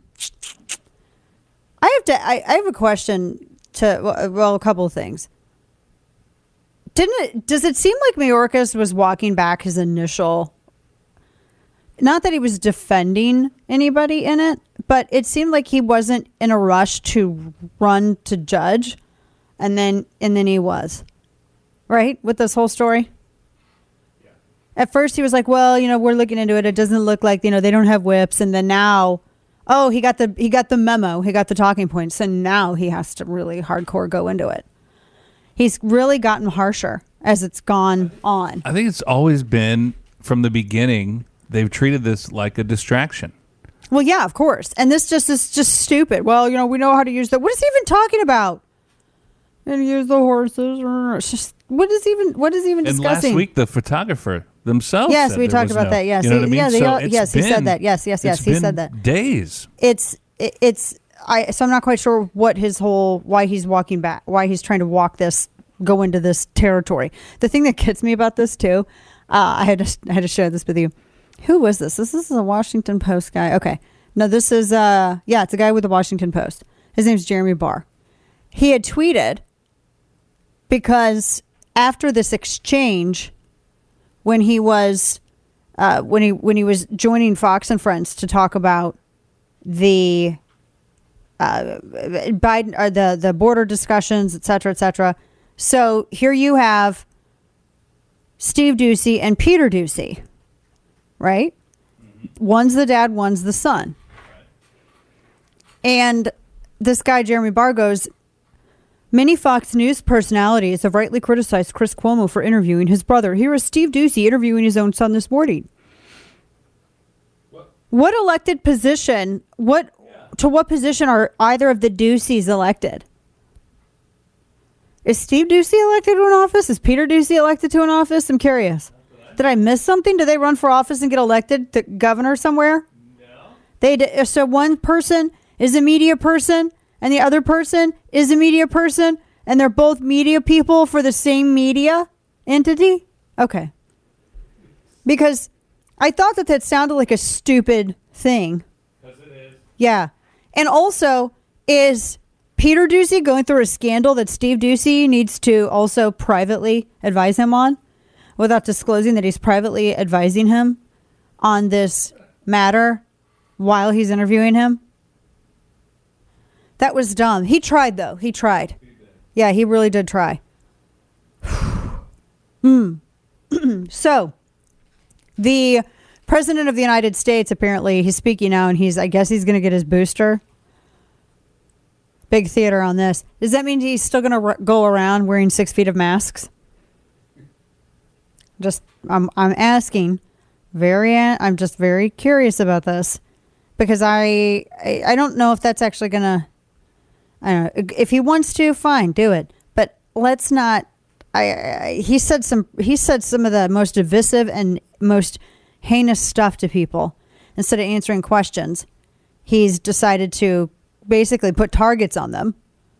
I have to, I, I have a question to, well, a couple of things. Didn't it, does it seem like Mayorkas was walking back his initial, not that he was defending anybody in it, but it seemed like he wasn't in a rush to run to judge, and then and then he was, right, with this whole story? Yeah. At first he was like, well, you know, we're looking into it. It doesn't look like, you know, they don't have whips. And then now, oh, he got the he got the memo. He got the talking points. And now he has to really hardcore go into it. He's really gotten harsher as it's gone on. I think it's always been, from the beginning, they've treated this like a distraction. Well, yeah, of course. And this just is just stupid. Well, you know, we know how to use that. What is he even talking about? and use the horses. It's just what is even what is even And discussing? last week, the photographer themselves. Yes, said we there talked was about no- that. Yes, you know he, what I mean? yeah, they So all, it's yes, he said been- that. Yes, yes, yes, it's he been said that. Days. It's it, it's I. So I'm not quite sure what his whole why he's walking back, why he's trying to walk this, go into this territory. The thing that gets me about this too, uh, I had to I had to share this with you. Who was this? This, this is a Washington Post guy. Okay, no, this is uh yeah, it's a guy with the Washington Post. His name's Jeremy Barr. He had tweeted because after this exchange, when he was uh, when he when he was joining Fox and Friends to talk about the uh, Biden or the the border discussions, et cetera, et cetera. So here you have Steve Doocy and Peter Doocy, right? Mm-hmm. One's the dad, one's the son. Right. And this guy, Jeremy Barr, goes, many Fox News personalities have rightly criticized Chris Cuomo for interviewing his brother. Here is Steve Doocy interviewing his own son this morning. What, what elected position, what yeah. to what position are either of the Doocy's elected? Is Steve Doocy elected to an office? Is Peter Doocy elected to an office? I'm curious. Did I miss something? Did they run for office and get elected to governor somewhere? No. They did, so one person is a media person and the other person is a media person and they're both media people for the same media entity? Okay. Because I thought that that sounded like a stupid thing. Because it is. Yeah. And also, is Peter Doocy going through a scandal that Steve Doocy needs to also privately advise him on without disclosing that he's privately advising him on this matter while he's interviewing him? That was dumb. He tried, though. He tried. He yeah, he really did try. mm. So, the president of the United States, apparently, he's speaking now, and he's, I guess he's going to get his booster. Big theater on this. Does that mean he's still going to r- go around wearing six feet of masks? Just, I'm, I'm asking. Very, I'm just very curious about this because I, I, I don't know if that's actually going to. I don't know. If he wants to, fine, do it. But let's not. I, I he said some. He said some of the most divisive and most heinous stuff to people. Instead of answering questions, he's decided to basically put targets on them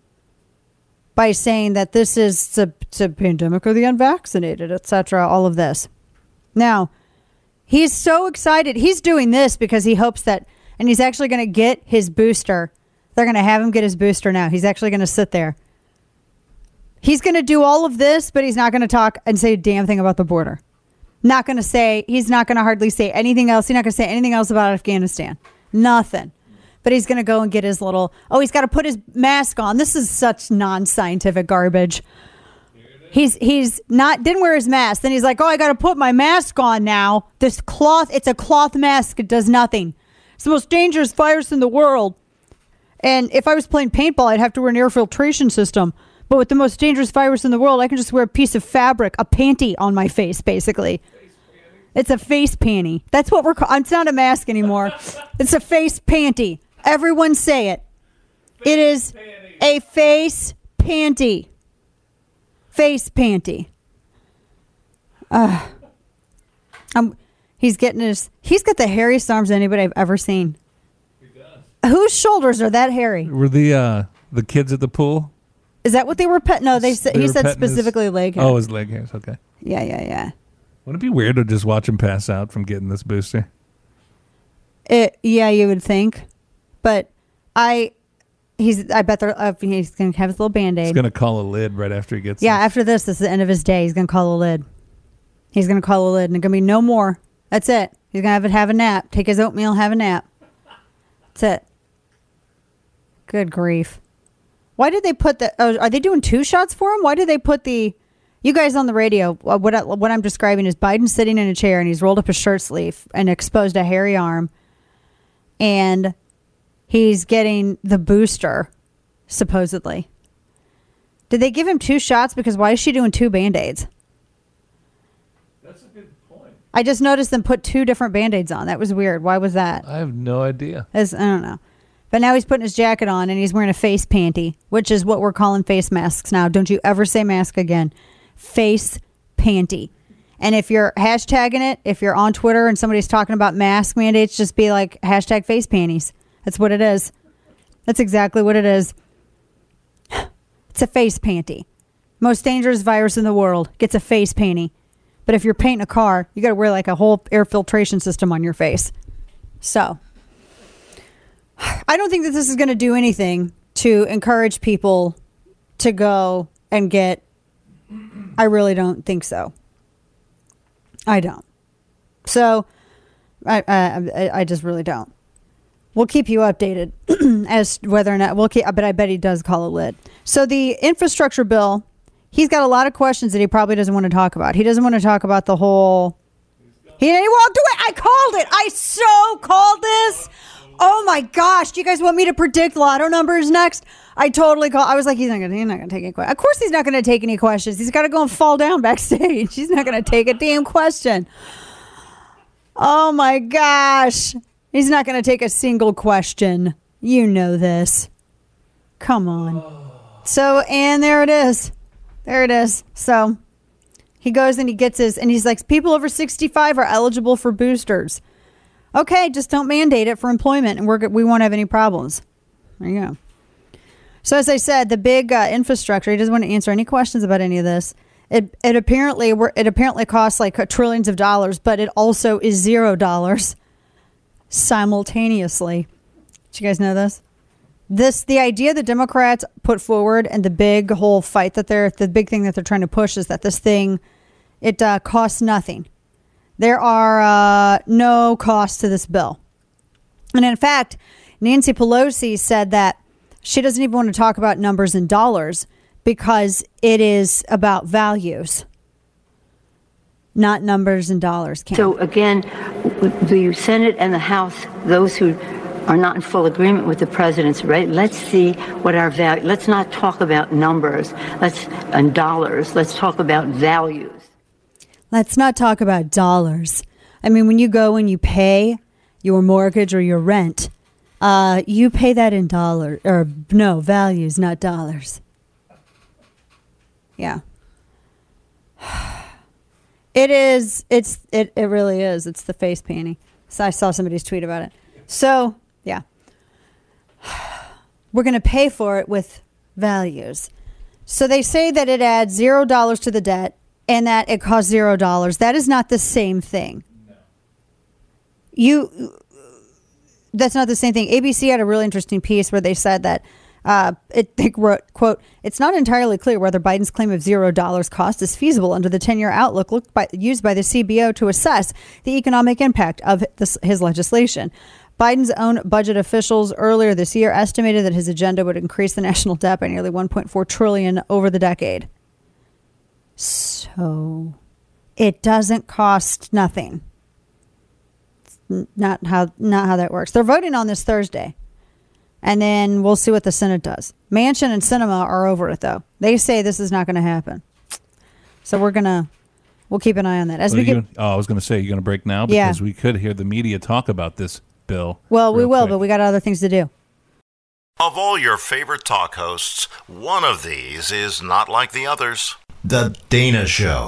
by saying that this is a, it's a pandemic of the unvaccinated, et cetera. All of this. Now, he's so excited. He's doing this because he hopes that, and he's actually going to get his booster. They're going to have him get his booster now. He's actually going to sit there. He's going to do all of this, but he's not going to talk and say a damn thing about the border. Not going to say, he's not going to hardly say anything else. He's not going to say anything else about Afghanistan. Nothing. But he's going to go and get his little, oh, he's got to put his mask on. This is such non-scientific garbage. He's he's not, didn't wear his mask. Then he's like, oh, I got to put my mask on now. This cloth, it's a cloth mask. It does nothing. It's the most dangerous virus in the world. And if I was playing paintball, I'd have to wear an air filtration system. But with the most dangerous virus in the world, I can just wear a piece of fabric, a panty on my face, basically. It's a face panty. That's what we're calling. It's not a mask anymore. It's a face panty. Everyone say it. Face it is panty. A face panty. Face panty. Uh, um, he's getting his. He's got the hairiest arms anybody I've ever seen. He does. Whose shoulders are that hairy? Were the uh, the kids at the pool? Is that what they were pet? No, they, they he said specifically his, leg hair. Oh, his leg hairs. Okay. Yeah, yeah, yeah. Wouldn't it be weird to just watch him pass out from getting this booster? It, yeah, you would think, but I, he's. I bet they're. Uh, he's gonna have his little Band-Aid. He's gonna call a lid right after he gets. Yeah, this. after this, this is the end of his day. He's gonna call a lid. He's gonna call a lid, and it's gonna be no more. That's it. He's gonna have it. Have a nap. Take his oatmeal. Have a nap. That's it. Good grief. Why did they put the? Oh, are they doing two shots for him? Why did they put the? You guys on the radio, uh, what I, what I'm describing is Biden sitting in a chair and he's rolled up his shirt sleeve and exposed a hairy arm, and he's getting the booster, supposedly. Did they give him two shots? Because why is she doing two Band-Aids? That's a good point. I just noticed them put two different Band-Aids on. That was weird. Why was that? I have no idea. As, I don't know. But now he's putting his jacket on and he's wearing a face panty, which is what we're calling face masks now. Don't you ever say mask again. Face panty. And if you're hashtagging it, if you're on Twitter and somebody's talking about mask mandates, just be like hashtag face panties. That's what it is. That's exactly what it is. It's a face panty. Most dangerous virus in the world gets a face panty. But if you're painting a car, you got to wear like a whole air filtration system on your face. So I don't think that this is going to do anything to encourage people to go and get. I really don't think so. I don't. So I, I, I just really don't. We'll keep you updated as to whether or not we'll keep, but I bet he does call a lid. So the infrastructure bill, he's got a lot of questions that he probably doesn't want to talk about. He doesn't want to talk about the whole, he, he walked away. I called it. I so called this. Oh my gosh. Do you guys want me to predict lotto numbers next? I totally called. I was like, he's not going to, he's not going to take any questions. Of course he's not going to take any questions. He's got to go and fall down backstage. He's not going to take a damn question. Oh my gosh. He's not going to take a single question. You know this. Come on. So, and there it is. There it is. So he goes and he gets his, and he's like, people over sixty-five are eligible for boosters. Okay, just don't mandate it for employment, and we're, we won't have any problems. There you go. So as I said, the big uh, infrastructure, he doesn't want to answer any questions about any of this. It it apparently it apparently costs like trillions of dollars, but it also is zero dollars simultaneously. Did you guys know this? This the idea the Democrats put forward, and the big whole fight that they're the big thing that they're trying to push is that this thing it uh, costs nothing. There are uh, no costs to this bill, and in fact, Nancy Pelosi said that she doesn't even want to talk about numbers in dollars because it is about values, not numbers and dollars. Cam. So again, the Senate and the House, those who are not in full agreement with the president's right, let's see what our value, let's not talk about numbers let's and dollars. Let's talk about values. Let's not talk about dollars. I mean, when you go and you pay your mortgage or your rent, Uh, you pay that in dollars, or no, values, not dollars. Yeah. It is, it's, it, it really is. It's the face painting. So I saw somebody's tweet about it. So, yeah. We're going to pay for it with values. So they say that it adds zero dollars to the debt and that it costs zero dollars. That is not the same thing. No. You... That's not the same thing. A B C had a really interesting piece where they said that uh, it, they wrote, quote, it's not entirely clear whether Biden's claim of zero dollars cost is feasible under the ten-year outlook looked by, used by the C B O to assess the economic impact of this, his legislation. Biden's own budget officials earlier this year estimated that his agenda would increase the national debt by nearly one point four trillion dollars over the decade. So it doesn't cost nothing. Not how not how that works. They're voting on this Thursday, and then we'll see what the Senate does. Manchin and Sinema are over it, though. They say this is not going to happen. So we're gonna we'll keep an eye on that as well, we get. Gonna, oh, I was going to say you're going to break now because yeah. we could hear the media talk about this bill. Well, we will, quick. but we got other things to do. Of all your favorite talk hosts, one of these is not like the others. The Dana Show.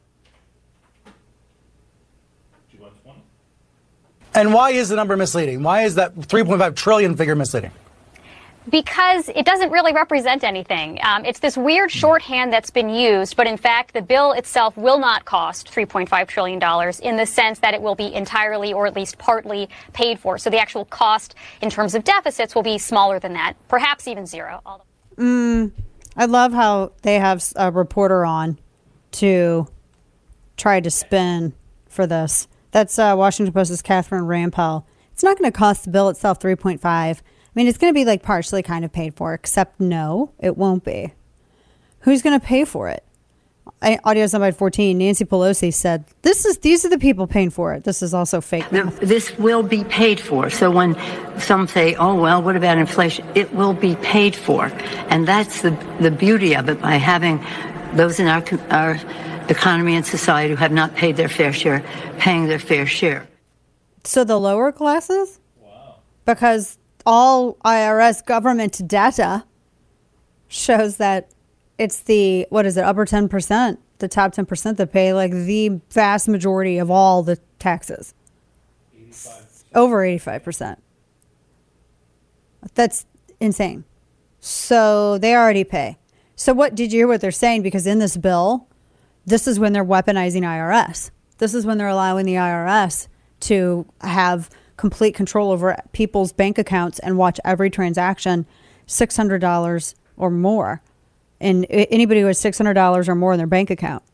And why is the number misleading? Why is that three point five trillion figure misleading? Because it doesn't really represent anything. Um, it's this weird shorthand that's been used, but in fact, the bill itself will not cost three point five trillion dollars in the sense that it will be entirely or at least partly paid for. So the actual cost in terms of deficits will be smaller than that, perhaps even zero. Mm, I love how they have a reporter on to try to spin for this. That's uh, Washington Post's Catherine Rampell. It's not going to cost the bill itself three point five. I mean, it's going to be like partially kind of paid for, except no, it won't be. Who's going to pay for it? I, audio soundbite fourteen. Nancy Pelosi said, "This is these are the people paying for it." This is also fake math. This will be paid for. So when some say, "Oh well, what about inflation?" It will be paid for, and that's the the beauty of it. By having those in our our economy and society who have not paid their fair share, paying their fair share. So the lower classes? Wow. Because all I R S government data shows that it's the, what is it, upper ten percent, the top ten percent that pay like the vast majority of all the taxes. eighty-five. Over eighty-five percent. That's insane. So they already pay. So what did you hear what they're saying? Because in this bill, this is when they're weaponizing I R S. This is when they're allowing the I R S to have complete control over people's bank accounts and watch every transaction, six hundred dollars or more. And anybody who has six hundred dollars or more in their bank account,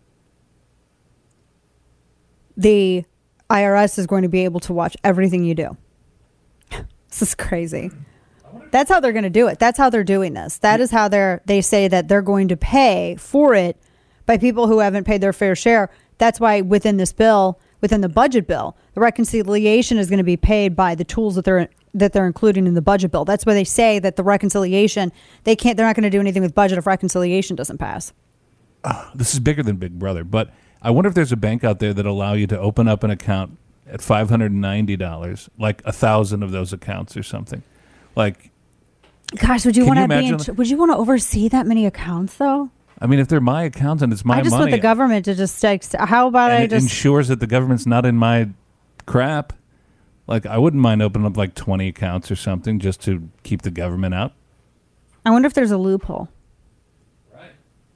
the I R S is going to be able to watch everything you do. This is crazy. That's how they're going to do it. That's how they're doing this. That is how they're, they say that they're going to pay for it by people who haven't paid their fair share. That's why within this bill, within the budget bill, the reconciliation is going to be paid by the tools that they're that they're including in the budget bill. That's why they say that the reconciliation, they can't, they're not going to do anything with budget if reconciliation doesn't pass. Uh, this is bigger than Big Brother, but I wonder if there's a bank out there that allow you to open up an account at five hundred ninety dollars, like a thousand of those accounts or something. Like, gosh, would you want to be in, that? would you want to oversee that many accounts though? I mean, if they're my accounts and it's my money. I just money, want the government to just like, how about and I it just ensures that the government's not in my crap. Like, I wouldn't mind opening up like twenty accounts or something just to keep the government out. I wonder if there's a loophole. Right.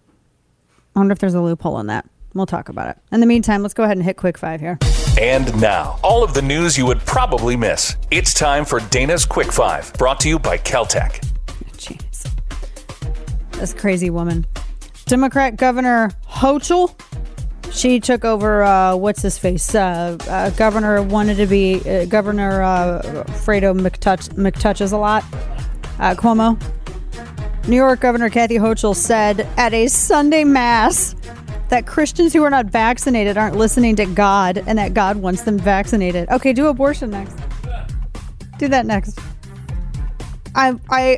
I wonder if there's a loophole in that. We'll talk about it. In the meantime, let's go ahead and hit quick five here. And now, all of the news you would probably miss. It's time for Dana's Quick Five, brought to you by Caltech. Jeez. This crazy woman. Democrat Governor Hochul. She took over, uh, what's his face? Uh, uh, governor wanted to be, uh, Governor uh, Fredo McTouch, McTouches a lot. Uh, Cuomo. New York Governor Kathy Hochul said at a Sunday Mass that Christians who are not vaccinated aren't listening to God and that God wants them vaccinated. Okay, do abortion next. Do that next. I, I,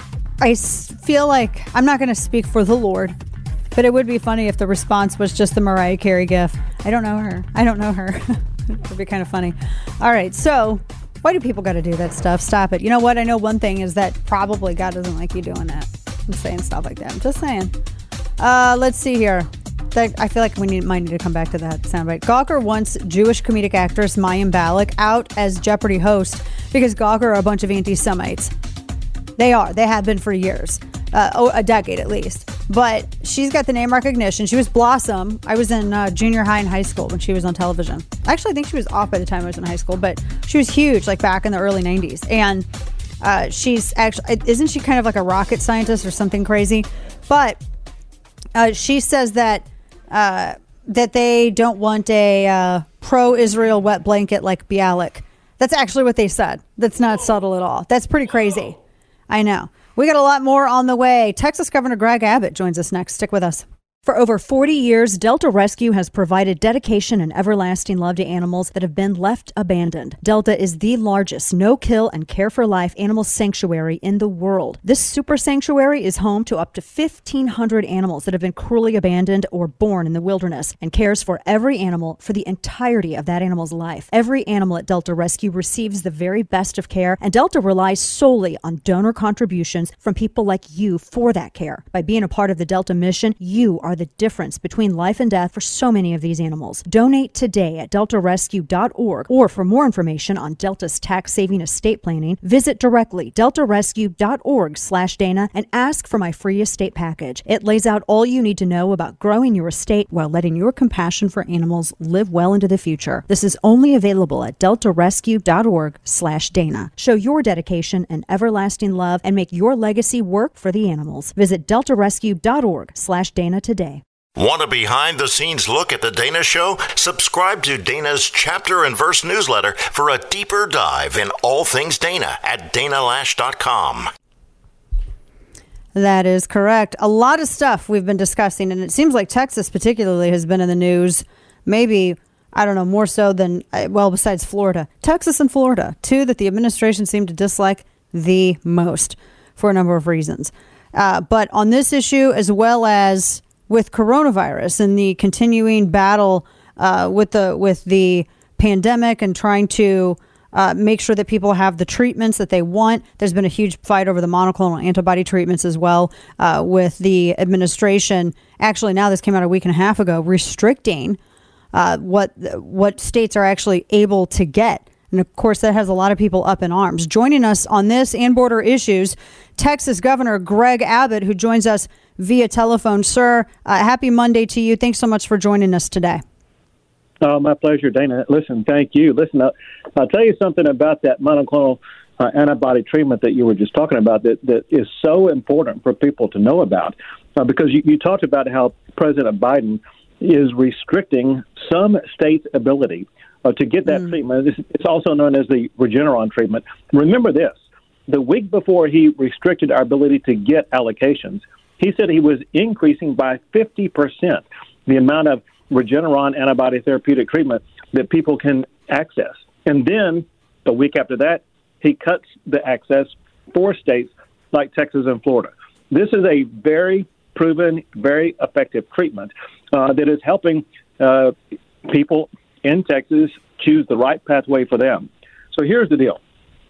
I feel like I'm not going to speak for the Lord. But it would be funny if the response was just the Mariah Carey gif. I don't know her. I don't know her. It would be kind of funny. All right. So why do people got to do that stuff? Stop it. You know what? I know one thing is that probably God doesn't like you doing that. I'm saying stuff like that. I'm just saying. Uh, let's see here. That, I feel like we need, might need to come back to that soundbite. Gawker wants Jewish comedic actress Mayim Balak out as Jeopardy host because Gawker are a bunch of anti-Semites. They are. They have been for years. Uh, oh, a decade at least. But she's got the name recognition. She was Blossom. I was in uh, junior high and high school when she was on television. Actually, I think she was off by the time I was in high school, but she was huge, like back in the early nineties. And uh, she's actually, isn't she kind of like a rocket scientist or something crazy? But uh, she says that uh, that they don't want a uh, pro-Israel wet blanket like Bialik. That's actually what they said. That's not subtle at all. That's pretty crazy. I know. We got a lot more on the way. Texas Governor Greg Abbott joins us next. Stick with us. For over forty years, Delta Rescue has provided dedication and everlasting love to animals that have been left abandoned. Delta is the largest no-kill and care-for-life animal sanctuary in the world. This super sanctuary is home to up to fifteen hundred animals that have been cruelly abandoned or born in the wilderness and cares for every animal for the entirety of that animal's life. Every animal at Delta Rescue receives the very best of care, and Delta relies solely on donor contributions from people like you for that care. By being a part of the Delta mission, you are the difference between life and death for so many of these animals. Donate today at delta rescue dot org, or for more information on Delta's tax-saving estate planning, visit directly delta rescue dot org slash Dana and ask for my free estate package. It lays out all you need to know about growing your estate while letting your compassion for animals live well into the future. This is only available at delta rescue dot org slash Dana. Show your dedication and everlasting love and make your legacy work for the animals. Visit delta rescue dot org slash Dana today. Want a behind-the-scenes look at The Dana Show? Subscribe to Dana's Chapter and Verse newsletter for a deeper dive in all things Dana at dana lash dot com. That is correct. A lot of stuff we've been discussing, and it seems like Texas particularly has been in the news. Maybe, I don't know, more so than, well, besides Florida. Texas and Florida, two that the administration seemed to dislike the most for a number of reasons. Uh, but on this issue, as well as with coronavirus and the continuing battle uh, with the with the pandemic and trying to uh, make sure that people have the treatments that they want. There's been a huge fight over the monoclonal antibody treatments as well, uh, with the administration. Actually, now this came out a week and a half ago, restricting uh, what what states are actually able to get. And of course, that has a lot of people up in arms. Joining us on this and border issues, Texas Governor Greg Abbott, who joins us via telephone. Sir, uh, happy Monday to you. Thanks so much for joining us today. Oh, my pleasure, Dana. Listen, thank you. Listen, I'll, I'll tell you something about that monoclonal uh, antibody treatment that you were just talking about that, that is so important for people to know about, uh, because you, you talked about how President Biden is restricting some states' ability Uh, to get that mm. treatment. It's also known as the Regeneron treatment. Remember this, the week before he restricted our ability to get allocations, he said he was increasing by fifty percent the amount of Regeneron antibody therapeutic treatment that people can access. And then a week after that, he cuts the access for states like Texas and Florida. This is a very proven, very effective treatment uh, that is helping uh, people in Texas choose the right pathway for them. So here's the deal.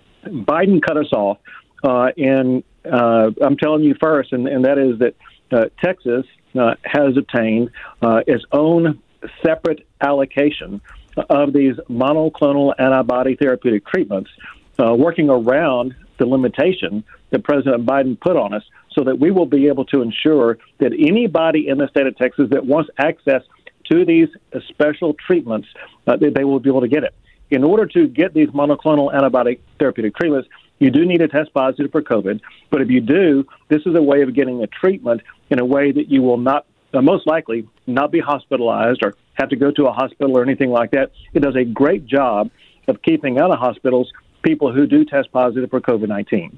Biden cut us off, uh, and uh, I'm telling you first, and, and that is that uh, Texas uh, has obtained uh, its own separate allocation of these monoclonal antibody therapeutic treatments, uh, working around the limitation that President Biden put on us so that we will be able to ensure that anybody in the state of Texas that wants access to these special treatments, uh, they, they will be able to get it. In order to get these monoclonal antibody therapeutic treatments, you do need to test positive for COVID. But if you do, this is a way of getting a treatment in a way that you will not, uh, most likely, not be hospitalized or have to go to a hospital or anything like that. It does a great job of keeping out of hospitals people who do test positive for COVID nineteen.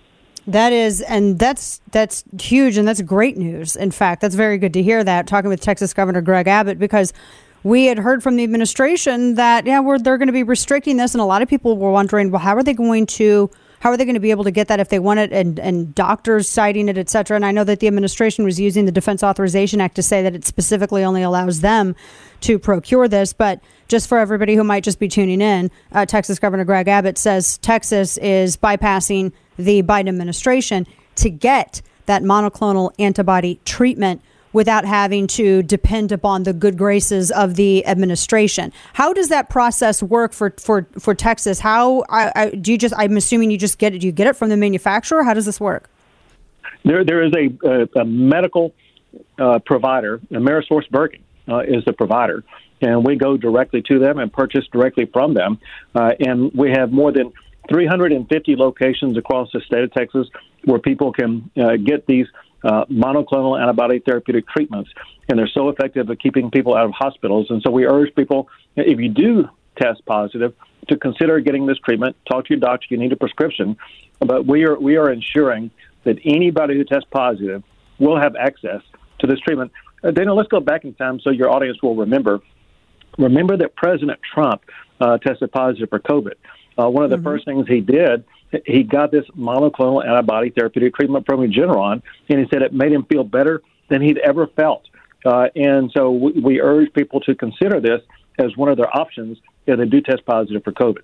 That is, and that's that's huge, and that's great news. In fact, that's very good to hear that, talking with Texas Governor Greg Abbott, because we had heard from the administration that, yeah, we're, they're going to be restricting this, and a lot of people were wondering, well, how are they going to, how are they going to be able to get that if they want it, and, and doctors citing it, et cetera. And I know that the administration was using the Defense Authorization Act to say that it specifically only allows them to procure this, but just for everybody who might just be tuning in, uh, Texas Governor Greg Abbott says Texas is bypassing the Biden administration to get that monoclonal antibody treatment without having to depend upon the good graces of the administration. How does that process work for, for, for Texas? How I, I, do you just? I'm assuming you just get it. Do you get it from the manufacturer? How does this work? There, there is a, a, a medical uh, provider. AmerisourceBergen uh, is the provider, and we go directly to them and purchase directly from them. Uh, and we have more than three hundred fifty locations across the state of Texas where people can uh, get these uh, monoclonal antibody therapeutic treatments, and they're so effective at keeping people out of hospitals. And so we urge people, if you do test positive, to consider getting this treatment. Talk to your doctor. You need a prescription, but we are we are ensuring that anybody who tests positive will have access to this treatment. Uh, Dana, let's go back in time so your audience will remember. Remember that President Trump uh, tested positive for COVID. Uh, one of the mm-hmm. first things he did, he got this monoclonal antibody therapeutic treatment from Regeneron, and he said it made him feel better than he'd ever felt. Uh, and so we, we urge people to consider this as one of their options if they do test positive for COVID.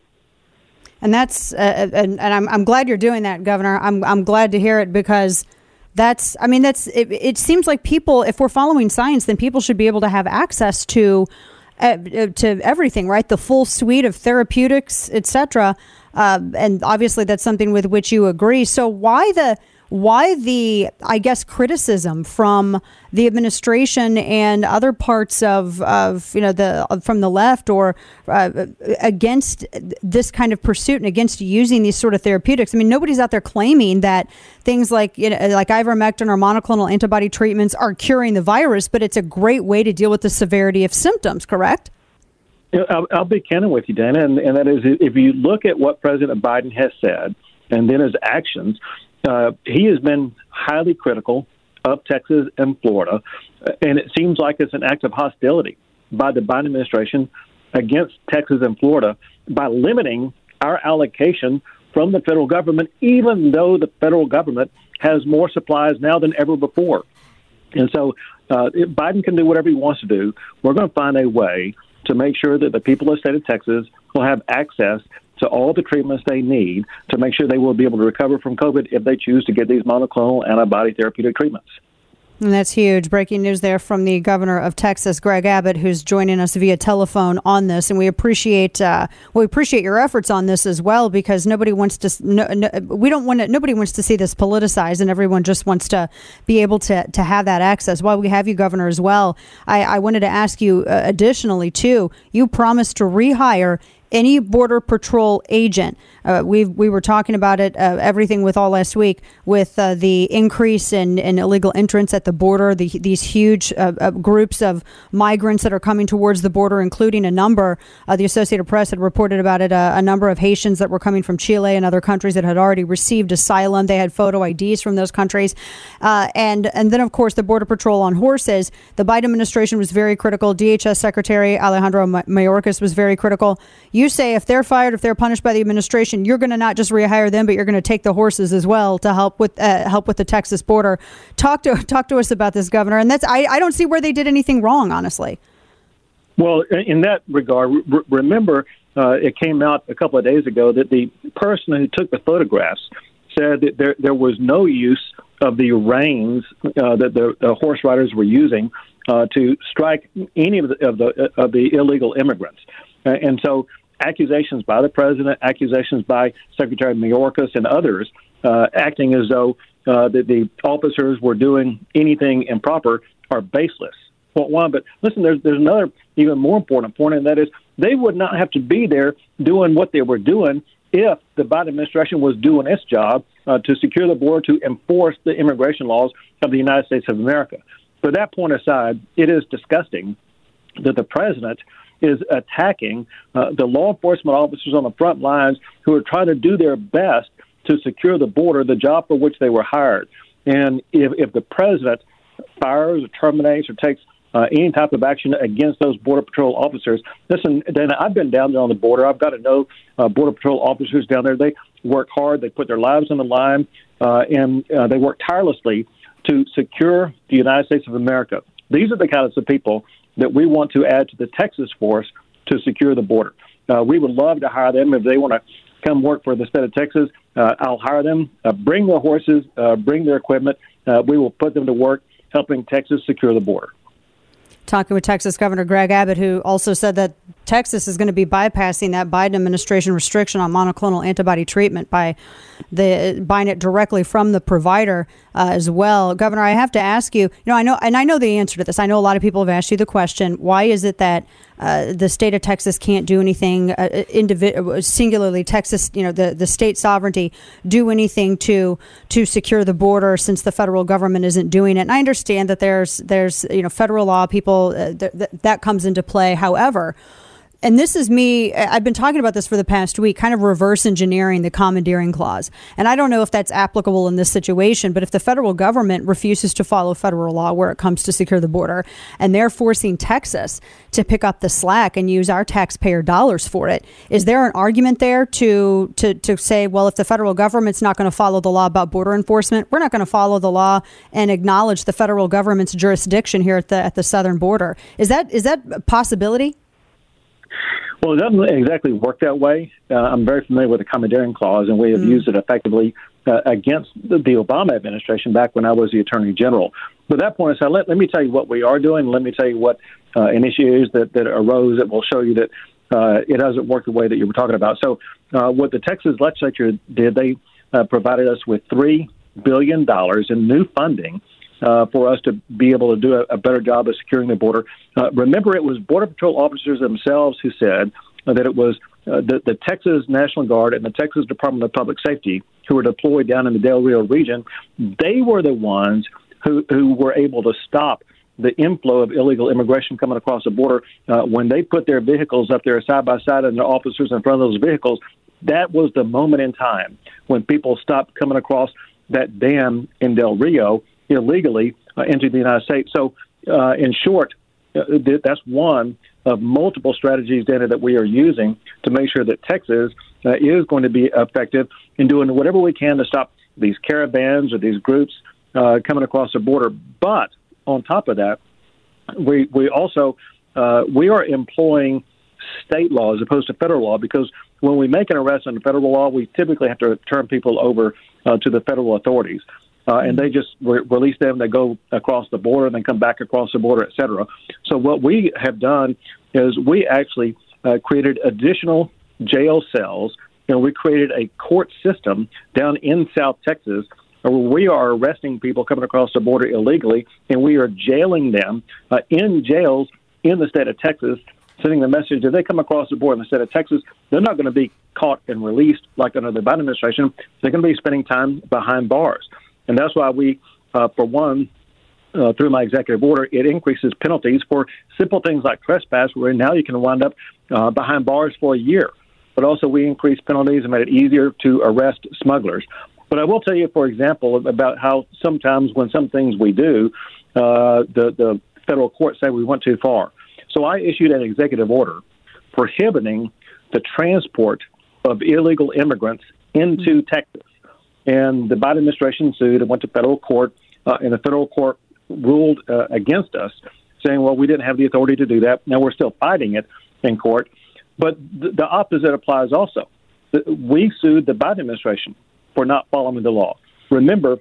And that's, uh, and, and I'm, I'm glad you're doing that, Governor. I'm, I'm glad to hear it, because that's, I mean, that's, it, it seems like people, if we're following science, then people should be able to have access to Uh, to everything, right? The full suite of therapeutics, et cetera. Uh, and obviously that's something with which you agree. So why the, why the, I guess, criticism from the administration and other parts of, of you know, the from the left or uh, against this kind of pursuit and against using these sort of therapeutics? I mean, nobody's out there claiming that things like, you know, like ivermectin or monoclonal antibody treatments are curing the virus, but it's a great way to deal with the severity of symptoms, correct? I'll, I'll be candid with you, Dana, and, and that is, if you look at what President Biden has said and then his actions, uh, he has been highly critical of Texas and Florida, and it seems like it's an act of hostility by the Biden administration against Texas and Florida by limiting our allocation from the federal government, even though the federal government has more supplies now than ever before. And so uh, Biden can do whatever he wants to do. We're going to find a way to make sure that the people of the state of Texas will have access to all the treatments they need to make sure they will be able to recover from COVID if they choose to get these monoclonal antibody therapeutic treatments. And that's huge. Breaking news there from the governor of Texas, Greg Abbott, who's joining us via telephone on this. And we appreciate uh, we appreciate your efforts on this as well, because nobody wants to. No, no, we don't want to. Nobody wants to see this politicized, and everyone just wants to be able to to have that access. While we have you, Governor, as well, I, I wanted to ask you uh, additionally too. You promised to rehire any Border Patrol agent. Uh, we we were talking about it, uh, everything with all last week, with uh, the increase in, in illegal entrance at the border, the, these huge uh, uh, groups of migrants that are coming towards the border, including a number, uh, the Associated Press had reported about it, uh, a number of Haitians that were coming from Chile and other countries that had already received asylum. They had photo I Ds from those countries. Uh, and, and then, of course, the Border Patrol on horses. The Biden administration was very critical. D H S Secretary Alejandro Mayorkas was very critical. You say if they're fired, if they're punished by the administration, you're going to not just rehire them, but you're going to take the horses as well to help with uh, help with the Texas border. Talk to talk to us about this, Governor. And that's I, I don't see where they did anything wrong, honestly. Well, in that regard, re- remember uh, it came out a couple of days ago that the person who took the photographs said that there there was no use of the reins uh, that the, the horse riders were using uh, to strike any of the of the, of the illegal immigrants, uh, and so. Accusations by the president, accusations by Secretary Mayorkas and others, uh, acting as though uh, the, the officers were doing anything improper, are baseless. Well, one, but listen, there's there's another even more important point, and that is they would not have to be there doing what they were doing if the Biden administration was doing its job uh, to secure the border, to enforce the immigration laws of the United States of America. But that point aside, it is disgusting that the president is attacking uh, the law enforcement officers on the front lines who are trying to do their best to secure the border, the job for which they were hired. And if, if the president fires or terminates or takes uh, any type of action against those Border Patrol officers, listen, Dana, I've been down there on the border. I've got to know uh, Border Patrol officers down there. They work hard. They put their lives on the line, uh, and uh, they work tirelessly to secure the United States of America. These are the kinds of people that we want to add to the Texas force to secure the border. Uh, we would love to hire them if they want to come work for the state of Texas. Uh, I'll hire them, uh, bring their horses, uh, bring their equipment. Uh, we will put them to work helping Texas secure the border. Talking with Texas Governor Greg Abbott, who also said that Texas is going to be bypassing that Biden administration restriction on monoclonal antibody treatment by the buying it directly from the provider uh, as well. Governor, I have to ask you, you know, I know, and I know the answer to this. I know a lot of people have asked you the question, why is it that uh, the state of Texas can't do anything, uh, indivi- singularly Texas, you know, the, the state sovereignty, do anything to to secure the border since the federal government isn't doing it? And I understand that there's, there's you know, federal law, people, uh, th- th- that comes into play. However, and this is me, I've been talking about this for the past week, kind of reverse engineering the commandeering clause. And I don't know if that's applicable in this situation, but if the federal government refuses to follow federal law where it comes to secure the border, and they're forcing Texas to pick up the slack and use our taxpayer dollars for it, is there an argument there to to, to say, well, if the federal government's not going to follow the law about border enforcement, we're not going to follow the law and acknowledge the federal government's jurisdiction here at the at the southern border? Is that is that a possibility? Well, it doesn't exactly work that way. Uh, I'm very familiar with the commandeering clause, and we have mm. used it effectively uh, against the, the Obama administration back when I was the Attorney General. But that point aside, let, let me tell you what we are doing. Let me tell you what uh, initiatives that, that arose that will show you that uh, it doesn't work the way that you were talking about. So uh, what the Texas legislature did, they uh, provided us with three billion dollars in new funding Uh, for us to be able to do a, a better job of securing the border. Uh, remember, it was Border Patrol officers themselves who said uh, that it was uh, the, the Texas National Guard and the Texas Department of Public Safety who were deployed down in the Del Rio region. They were the ones who, who were able to stop the inflow of illegal immigration coming across the border. Uh, when they put their vehicles up there side by side and their officers in front of those vehicles, that was the moment in time when people stopped coming across that dam in Del Rio illegally uh, into the United States. So, uh, in short, uh, th- that's one of multiple strategies, Dana, that we are using to make sure that Texas uh, is going to be effective in doing whatever we can to stop these caravans or these groups uh, coming across the border. But on top of that, we we also uh, we are employing state law as opposed to federal law, because when we make an arrest under federal law, we typically have to turn people over uh, to the federal authorities. Uh, and they just re- release them. They go across the border and then come back across the border, et cetera. So what we have done is we actually uh, created additional jail cells, and we created a court system down in South Texas where we are arresting people coming across the border illegally, and we are jailing them uh, in jails in the state of Texas, sending the message that they come across the border in the state of Texas, they're not going to be caught and released like under the Biden administration. They're going to be spending time behind bars. And that's why we, uh, for one, uh, through my executive order, it increases penalties for simple things like trespass, where now you can wind up uh, behind bars for a year. But also we increased penalties and made it easier to arrest smugglers. But I will tell you, for example, about how sometimes when some things we do, uh, the, the federal courts say we went too far. So I issued an executive order prohibiting the transport of illegal immigrants into mm-hmm. Texas. And the Biden administration sued and went to federal court, uh, and the federal court ruled uh, against us, saying, well, we didn't have the authority to do that. Now we're still fighting it in court. But th- the opposite applies also. We sued the Biden administration for not following the law. Remember,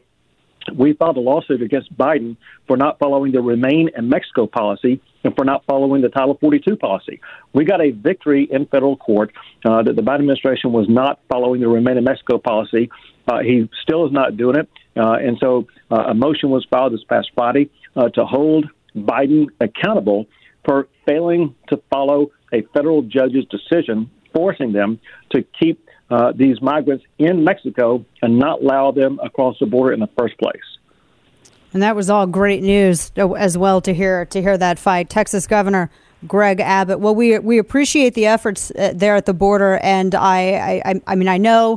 we filed a lawsuit against Biden for not following the Remain in Mexico policy and for not following the Title forty-two policy. We got a victory in federal court uh, that the Biden administration was not following the Remain in Mexico policy. Uh, he still is not doing it. Uh, and so uh, a motion was filed this past Friday uh, to hold Biden accountable for failing to follow a federal judge's decision, forcing them to keep uh, these migrants in Mexico and not allow them across the border in the first place. And that was all great news as well to hear to hear that fight. Texas Governor Greg Abbott. Well, we we appreciate the efforts there at the border, and I I, I mean I know.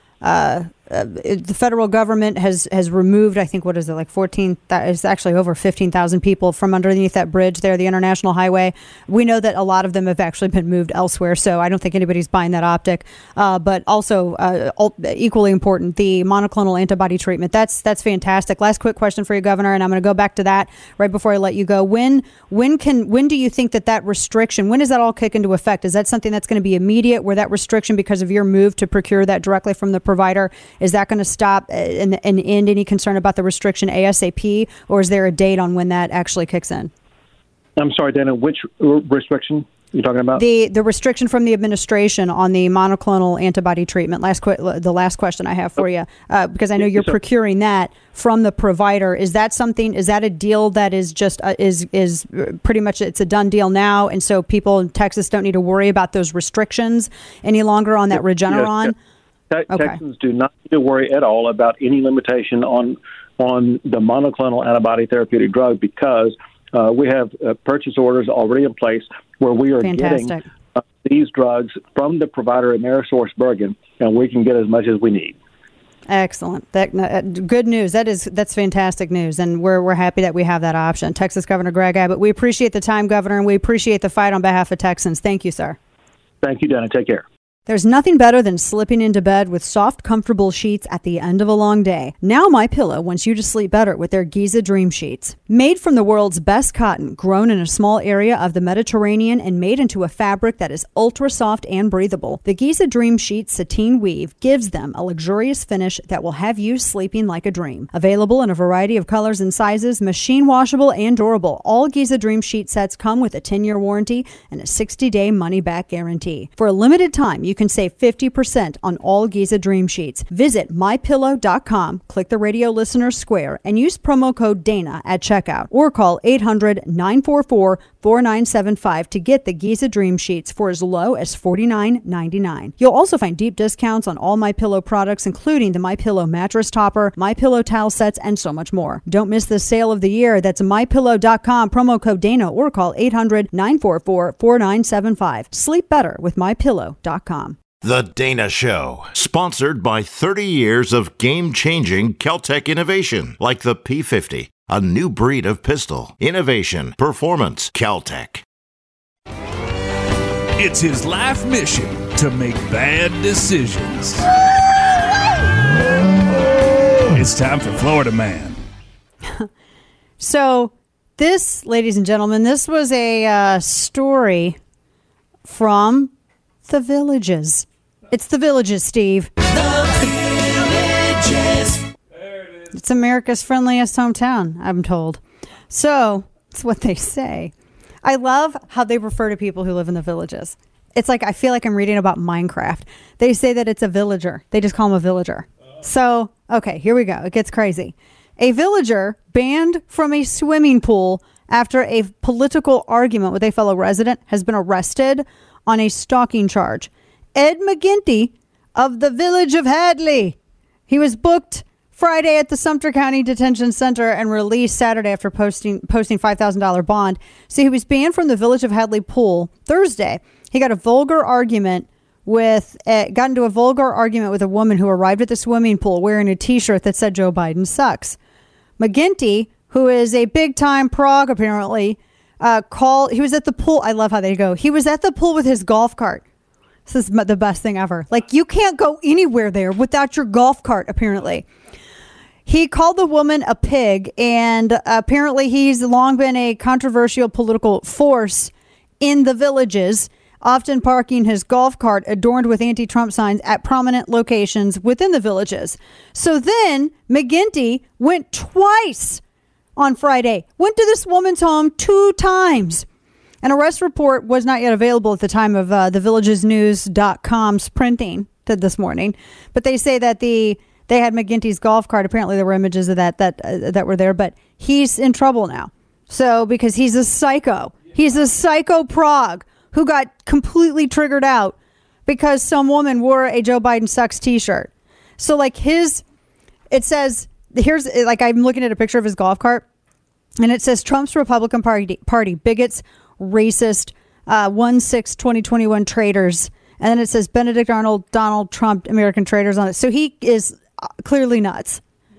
Uh, uh, the federal government has, has removed, I think, what is it, like fourteen, that is actually over fifteen thousand people from underneath that bridge there, the International Highway. We know that a lot of them have actually been moved elsewhere, so I don't think anybody's buying that optic. Uh, but also, uh, equally important, the monoclonal antibody treatment. That's that's fantastic. Last quick question for you, Governor, and I'm going to go back to that right before I let you go. When when can when do you think that that restriction, when does that all kick into effect? Is that something that's going to be immediate, where that restriction, because of your move to procure that directly from the provider, is that going to stop and, and end any concern about the restriction ASAP, or is there a date on when that actually kicks in? I'm sorry, Dana, which restriction you're talking about? The the restriction from the administration on the monoclonal antibody treatment. Last qu- the last question I have for you, uh, because I know you're procuring that from the provider. Is that something? Is that a deal that is just uh, is is pretty much it's a done deal now, and so people in Texas don't need to worry about those restrictions any longer on that Regeneron? Yes, yes. Te- okay. Texans do not need to worry at all about any limitation on on the monoclonal antibody therapeutic drug, because uh, we have uh, purchase orders already in place where we are Fantastic. getting uh, these drugs from the provider AmerisourceBergen, and we can get as much as we need. Excellent. That, uh, good news. That is that's fantastic news, and we're we're happy that we have that option. Texas Governor Greg Abbott. We appreciate the time, Governor, and we appreciate the fight on behalf of Texans. Thank you, sir. Thank you, Dana. Take care. There's nothing better than slipping into bed with soft, comfortable sheets at the end of a long day. Now MyPillow wants you to sleep better with their Giza Dream Sheets. Made from the world's best cotton, grown in a small area of the Mediterranean and made into a fabric that is ultra soft and breathable, the Giza Dream Sheets sateen weave gives them a luxurious finish that will have you sleeping like a dream. Available in a variety of colors and sizes, machine washable and durable, all Giza Dream Sheet sets come with a ten-year warranty and a sixty-day money-back guarantee. For a limited time, you You can save fifty percent on all Giza Dream Sheets. Visit my pillow dot com, click the radio listener square, and use promo code Dana at checkout, or call eight hundred, nine four four, four nine seven five to get the Giza Dream Sheets for as low as forty-nine ninety-nine. You'll also find deep discounts on all MyPillow products, including the MyPillow mattress topper, MyPillow towel sets, and so much more. Don't miss the sale of the year. That's my pillow dot com, promo code Dana, or call eight hundred, nine four four, four nine seven five. Sleep better with my pillow dot com. The Dana Show, sponsored by thirty years of game-changing Kel-Tec innovation, like the P fifty, a new breed of pistol. Innovation, performance, Kel-Tec. It's his life mission to make bad decisions. It's time for Florida Man. So this, ladies and gentlemen, this was a uh, story from The Villages. It's the Villages, Steve. The Villages. It's America's friendliest hometown, I'm told. So, it's what they say. I love how they refer to people who live in the villages. It's like, I feel like I'm reading about Minecraft. They say that it's a villager. They just call him a villager. So, okay, here we go. It gets crazy. A villager banned from a swimming pool after a political argument with a fellow resident has been arrested on a stalking charge. Ed McGinty of the village of Hadley. He was booked Friday at the Sumter County Detention Center and released Saturday after posting posting five thousand dollars bond. So he was banned from the village of Hadley pool Thursday. He got a vulgar argument with, uh, got into a vulgar argument with a woman who arrived at the swimming pool wearing a t-shirt that said Joe Biden sucks. McGinty, who is a big time prog apparently, uh, called, he was at the pool. I love how they go. He was at the pool with his golf cart. This is the best thing ever. Like, you can't go anywhere there without your golf cart, apparently. He called the woman a pig, and apparently he's long been a controversial political force in the villages, often parking his golf cart adorned with anti-Trump signs at prominent locations within the villages. So then McGinty went twice on Friday, went to this woman's home two times. An arrest report was not yet available at the time of uh, the villages news dot com's printing to this morning, but they say that the they had McGinty's golf cart. Apparently there were images of that that uh, that were there, but he's in trouble now. So because he's a psycho. He's a psycho prog who got completely triggered out because some woman wore a Joe Biden sucks t-shirt. So like his, it says, here's, like I'm looking at a picture of his golf cart and it says Trump's Republican Party, party bigots, racist, uh, one six twenty twenty-one traitors. And then it says Benedict Arnold, Donald Trump, American traitors on it. So he is clearly nuts.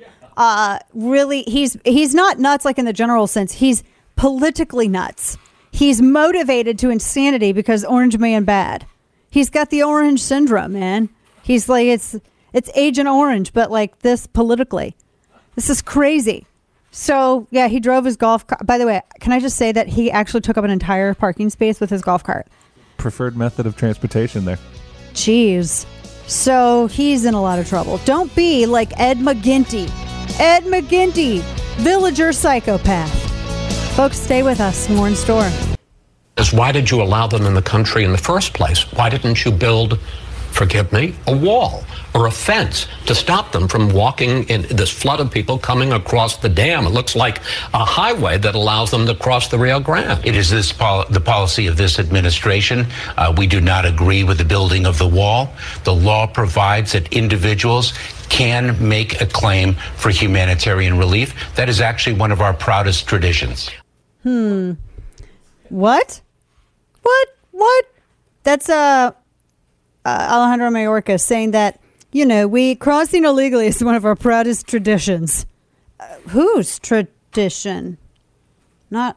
Uh, really, he's he's not nuts like in the general sense. He's politically nuts. He's motivated to insanity because Orange Man bad. He's got the orange syndrome, man. He's like, it's it's Agent Orange, but like this politically. This is crazy. So, yeah, he drove his golf cart. By the way, can I just say that he actually took up an entire parking space with his golf cart? Preferred method of transportation there. Jeez. So he's in a lot of trouble. Don't be like Ed McGinty. Ed McGinty, villager psychopath. Folks, stay with us. More in store. Why did you allow them in the country in the first place? Why didn't you build, forgive me, a wall or a fence to stop them from walking in this flood of people coming across the dam? It looks like a highway that allows them to cross the Rio Grande. It is this pol- the policy of this administration. Uh, we do not agree with the building of the wall. The law provides that individuals can make a claim for humanitarian relief. That is actually one of our proudest traditions. Hmm. What? What? What? That's uh, uh, Alejandro Mayorkas saying that, you know, we crossing illegally is one of our proudest traditions. Uh, whose tradition? Not.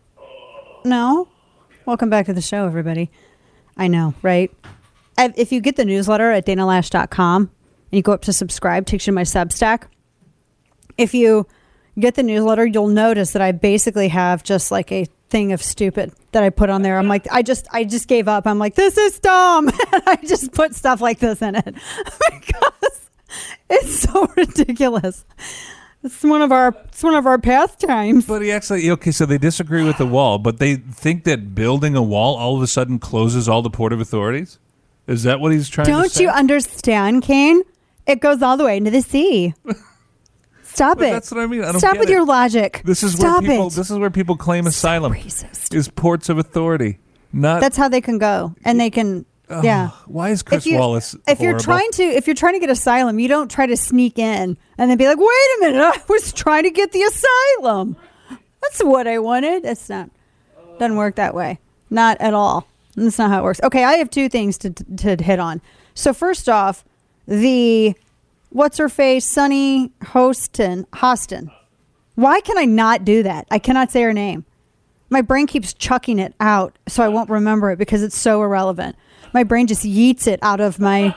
No. Welcome back to the show, everybody. I know, right? I, if you get the newsletter at dana lash dot com and you go up to subscribe, takes you to my Substack. If you get the newsletter, you'll notice that I basically have just like a thing of stupid that I put on there. I'm like, I just, I just gave up. I'm like, this is dumb. And I just put stuff like this in it because it's so ridiculous. It's one of our, it's one of our pastimes. But he actually, okay, so they disagree with the wall, but they think that building a wall all of a sudden closes all the port of authorities. Is that what he's trying Don't to say? Don't you understand, Kane? It goes all the way into the sea. Stop but it. That's what I mean. I don't Stop get with it. your logic. This is Stop where people. it. This is where people claim asylum. Racist. Is ports of authority. Not. That's how they can go, and they can. Uh, yeah. Why is Chris if you, Wallace? If horrible? you're trying to, if you're trying to get asylum, you don't try to sneak in and then be like, "Wait a minute, I was trying to get the asylum. That's what I wanted." It's not. Doesn't work that way. Not at all. That's not how it works. Okay, I have two things to to hit on. So first off, the. What's her face? Sunny Hostin. Hostin. Why can I not do that? I cannot say her name. My brain keeps chucking it out so I won't remember it because it's so irrelevant. My brain just yeets it out of my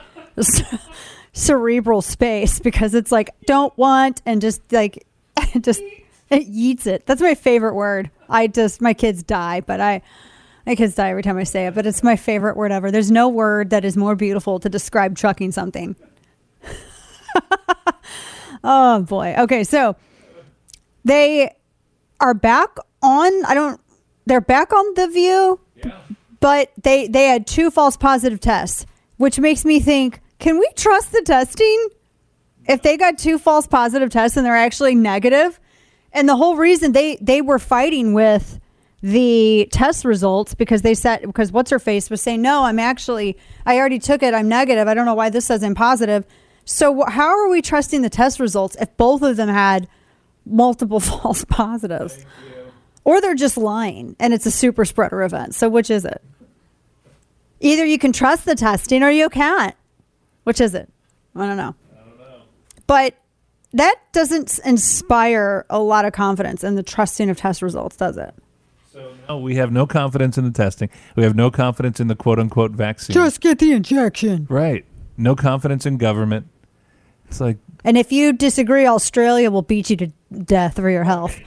cerebral space because it's like, don't want, and just like, just, it yeets it. That's my favorite word. I just, my kids die, but I, My kids die every time I say it, but it's my favorite word ever. There's no word that is more beautiful to describe trucking something. Oh, boy. Okay, so they are back on, I don't, they're back on The View, yeah. but they, they had two false positive tests, which makes me think, can we trust the testing? If they got two false positive tests and they're actually negative, and the whole reason they, they were fighting with the test results because they said, because what's her face was saying, no, I'm actually, I already took it. I'm negative. I don't know why this says I'm positive. So how are we trusting the test results if both of them had multiple false positives? Or they're just lying and it's a super spreader event. So which is it? Either you can trust the testing or you can't. Which is it? I don't know. I don't know. But that doesn't inspire a lot of confidence in the trusting of test results, does it? So no, we have no confidence in the testing. We have no confidence in the quote-unquote vaccine. Just get the injection. Right. No confidence in government. It's like... And if you disagree, Australia will beat you to death for your health.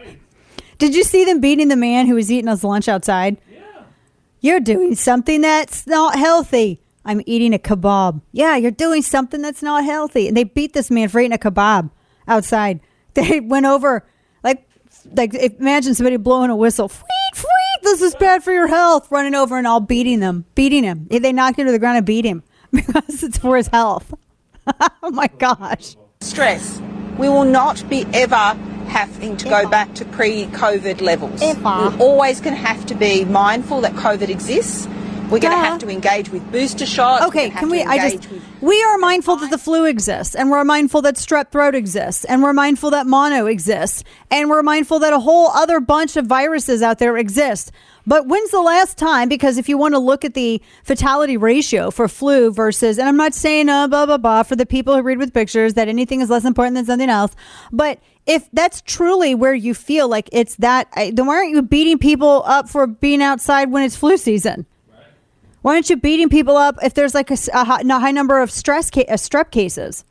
Did you see them beating the man who was eating his lunch outside? Yeah. You're doing something that's not healthy. I'm eating a kebab. Yeah, you're doing something that's not healthy. And they beat this man for eating a kebab outside. They went over, like, like imagine somebody blowing a whistle. Fweet, fweet, this is bad for your health. Running over and all beating them, beating him. They knocked him to the ground and beat him because it's for his health. Oh, my gosh. Stress. We will not be ever having to go back to pre-COVID levels. We're always going to have to be mindful that COVID exists. We're going to have to engage with booster shots. Okay, can we? I just we are mindful that the flu exists, and we're mindful that strep throat exists, and we're mindful that mono exists, and we're mindful that a whole other bunch of viruses out there exist. But when's the last time? Because if you want to look at the fatality ratio for flu versus, and I'm not saying uh, blah blah blah for the people who read with pictures that anything is less important than something else, but if that's truly where you feel like it's that, then why aren't you beating people up for being outside when it's flu season? Why aren't you beating people up if there's like a, a, high, a high number of stress ca- uh, strep cases?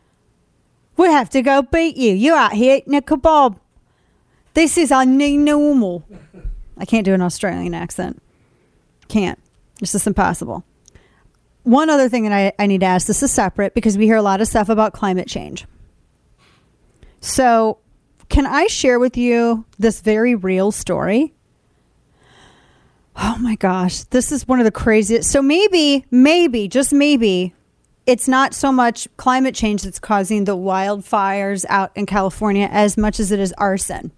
We have to go beat you. You're out here eating a kebab. This is our new normal. I can't do an Australian accent. Can't. It's just impossible. One other thing that I, I need to ask, this is separate because we hear a lot of stuff about climate change. So can I share with you this very real story? Oh my gosh, this is one of the craziest. So maybe, maybe, just maybe, it's not so much climate change that's causing the wildfires out in California as much as it is arson.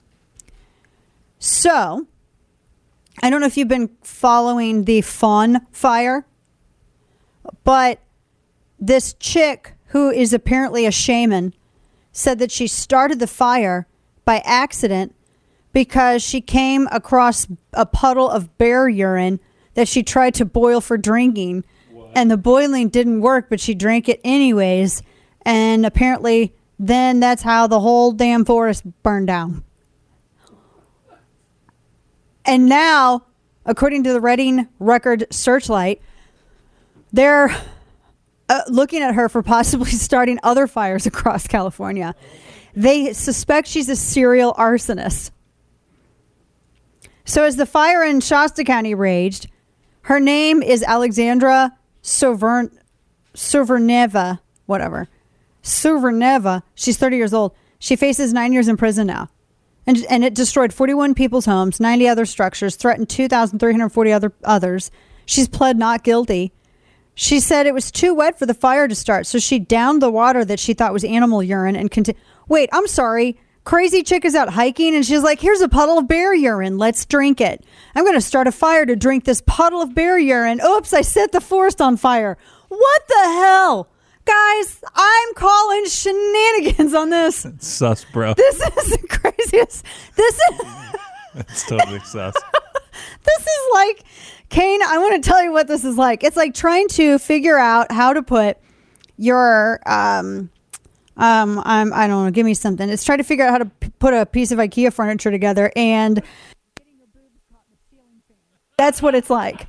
So, I don't know if you've been following the Fawn fire, but this chick who is apparently a shaman said that she started the fire by accident because she came across a puddle of bear urine that she tried to boil for drinking. What? And the boiling didn't work, but she drank it anyways. And apparently then that's how the whole damn forest burned down. And now, according to the Reading Record Searchlight, they're uh, looking at her for possibly starting other fires across California. They suspect she's a serial arsonist. So as the fire in Shasta County raged, her name is Alexandra Sovern- Soverneva, whatever. Soverneva. She's thirty years old. She faces nine years in prison now. And and it destroyed forty-one people's homes, ninety other structures, threatened two thousand three hundred forty other others. She's pled not guilty. She said it was too wet for the fire to start, so she downed the water that she thought was animal urine and conti- Wait, I'm sorry. Crazy chick is out hiking and she's like, here's a puddle of bear urine. Let's drink it. I'm going to start a fire to drink this puddle of bear urine. Oops, I set the forest on fire. What the hell? Guys, I'm calling shenanigans on this. It's sus, bro. This is the craziest. This is... It's totally sus. This is like, Kane, I want to tell you what this is like. It's like trying to figure out how to put your... um. Um, I'm, I don't know, give me something. It's trying to figure out how to p- put a piece of IKEA furniture together and that's what it's like.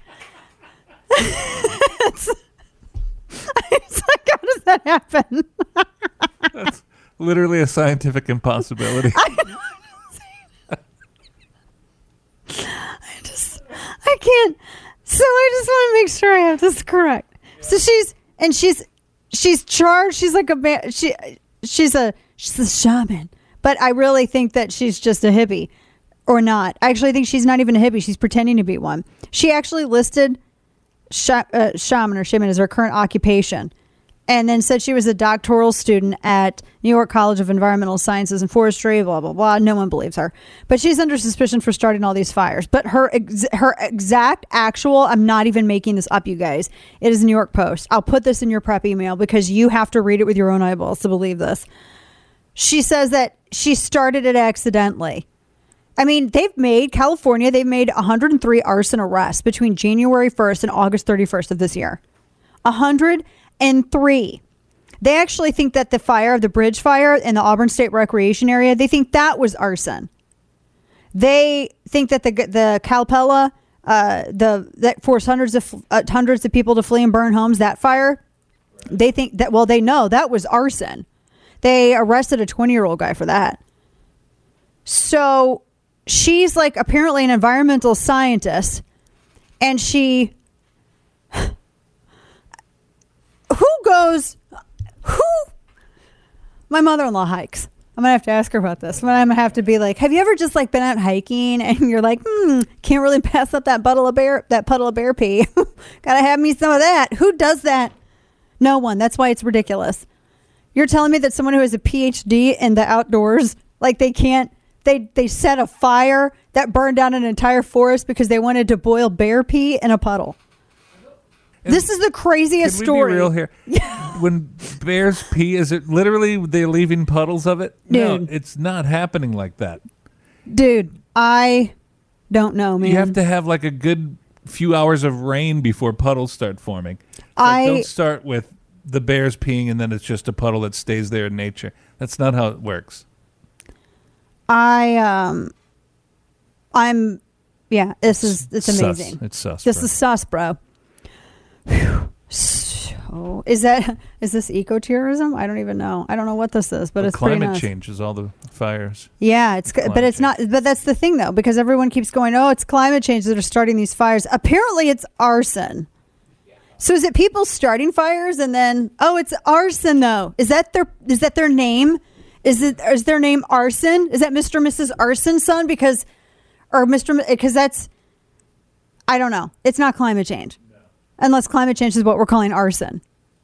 it's, it's like, how does that happen? That's literally a scientific impossibility. I, I just, I can't. So I just want to make sure I have this correct. So she's and she's she's charged. She's like a ba- she she's a she's a shaman. But I really think that she's just a hippie, or not. I actually think she's not even a hippie. She's pretending to be one. She actually listed sh- uh, shaman or shaman as her current occupation, and then said she was a doctoral student at New York College of Environmental Sciences and Forestry, blah, blah, blah. No one believes her. But she's under suspicion for starting all these fires. But her ex- her exact actual, I'm not even making this up, you guys. It is a New York Post. I'll put this in your prep email because you have to read it with your own eyeballs to believe this. She says that she started it accidentally. I mean, they've made, California, they've made one hundred three arson arrests between January first and August thirty-first of this year. one hundred three. They actually think that the fire, the bridge fire in the Auburn State Recreation Area, they think that was arson. They think that the the Calpella, uh, the that forced hundreds of uh, hundreds of people to flee and burn homes, that fire, they think that, well, they know that was arson. They arrested a twenty-year-old guy for that. So she's like apparently an environmental scientist, and she who goes who my mother-in-law hikes. I'm gonna have to ask her about this. I'm gonna have to be like, have you ever just like been out hiking and you're like, hmm, can't really pass up that puddle of bear that puddle of bear pee. Gotta have me some of that. Who does that? No one. That's why it's ridiculous. You're telling me that someone who has a P H D in the outdoors, like they can't, they they set a fire that burned down an entire forest because they wanted to boil bear pee in a puddle. And this is the craziest can we story. Be real here. When bears pee, is it literally they're leaving puddles of it? Dude. No, it's not happening like that. Dude, I don't know, man. You have to have like a good few hours of rain before puddles start forming. I like, don't start with the bears peeing and then it's just a puddle that stays there in nature. That's not how it works. I um I'm yeah, this is it's amazing. Sus. It's sus. This bro. is sus, bro. Whew. So is that is this ecotourism? I don't even know. I don't know what this is, but well, it's pretty climate nuts. change is all the fires. Yeah, it's Climate but it's change. not. But that's the thing, though, because everyone keeps going, "Oh, it's climate change that are starting these fires." Apparently, it's arson. So is it people starting fires and then, oh, it's arson though? Is that their is that their name? Is it is their name Arson? Is that Mister and Missus Arson's son? Because or Mister because that's I don't know. It's not climate change. No. Unless climate change is what we're calling arson.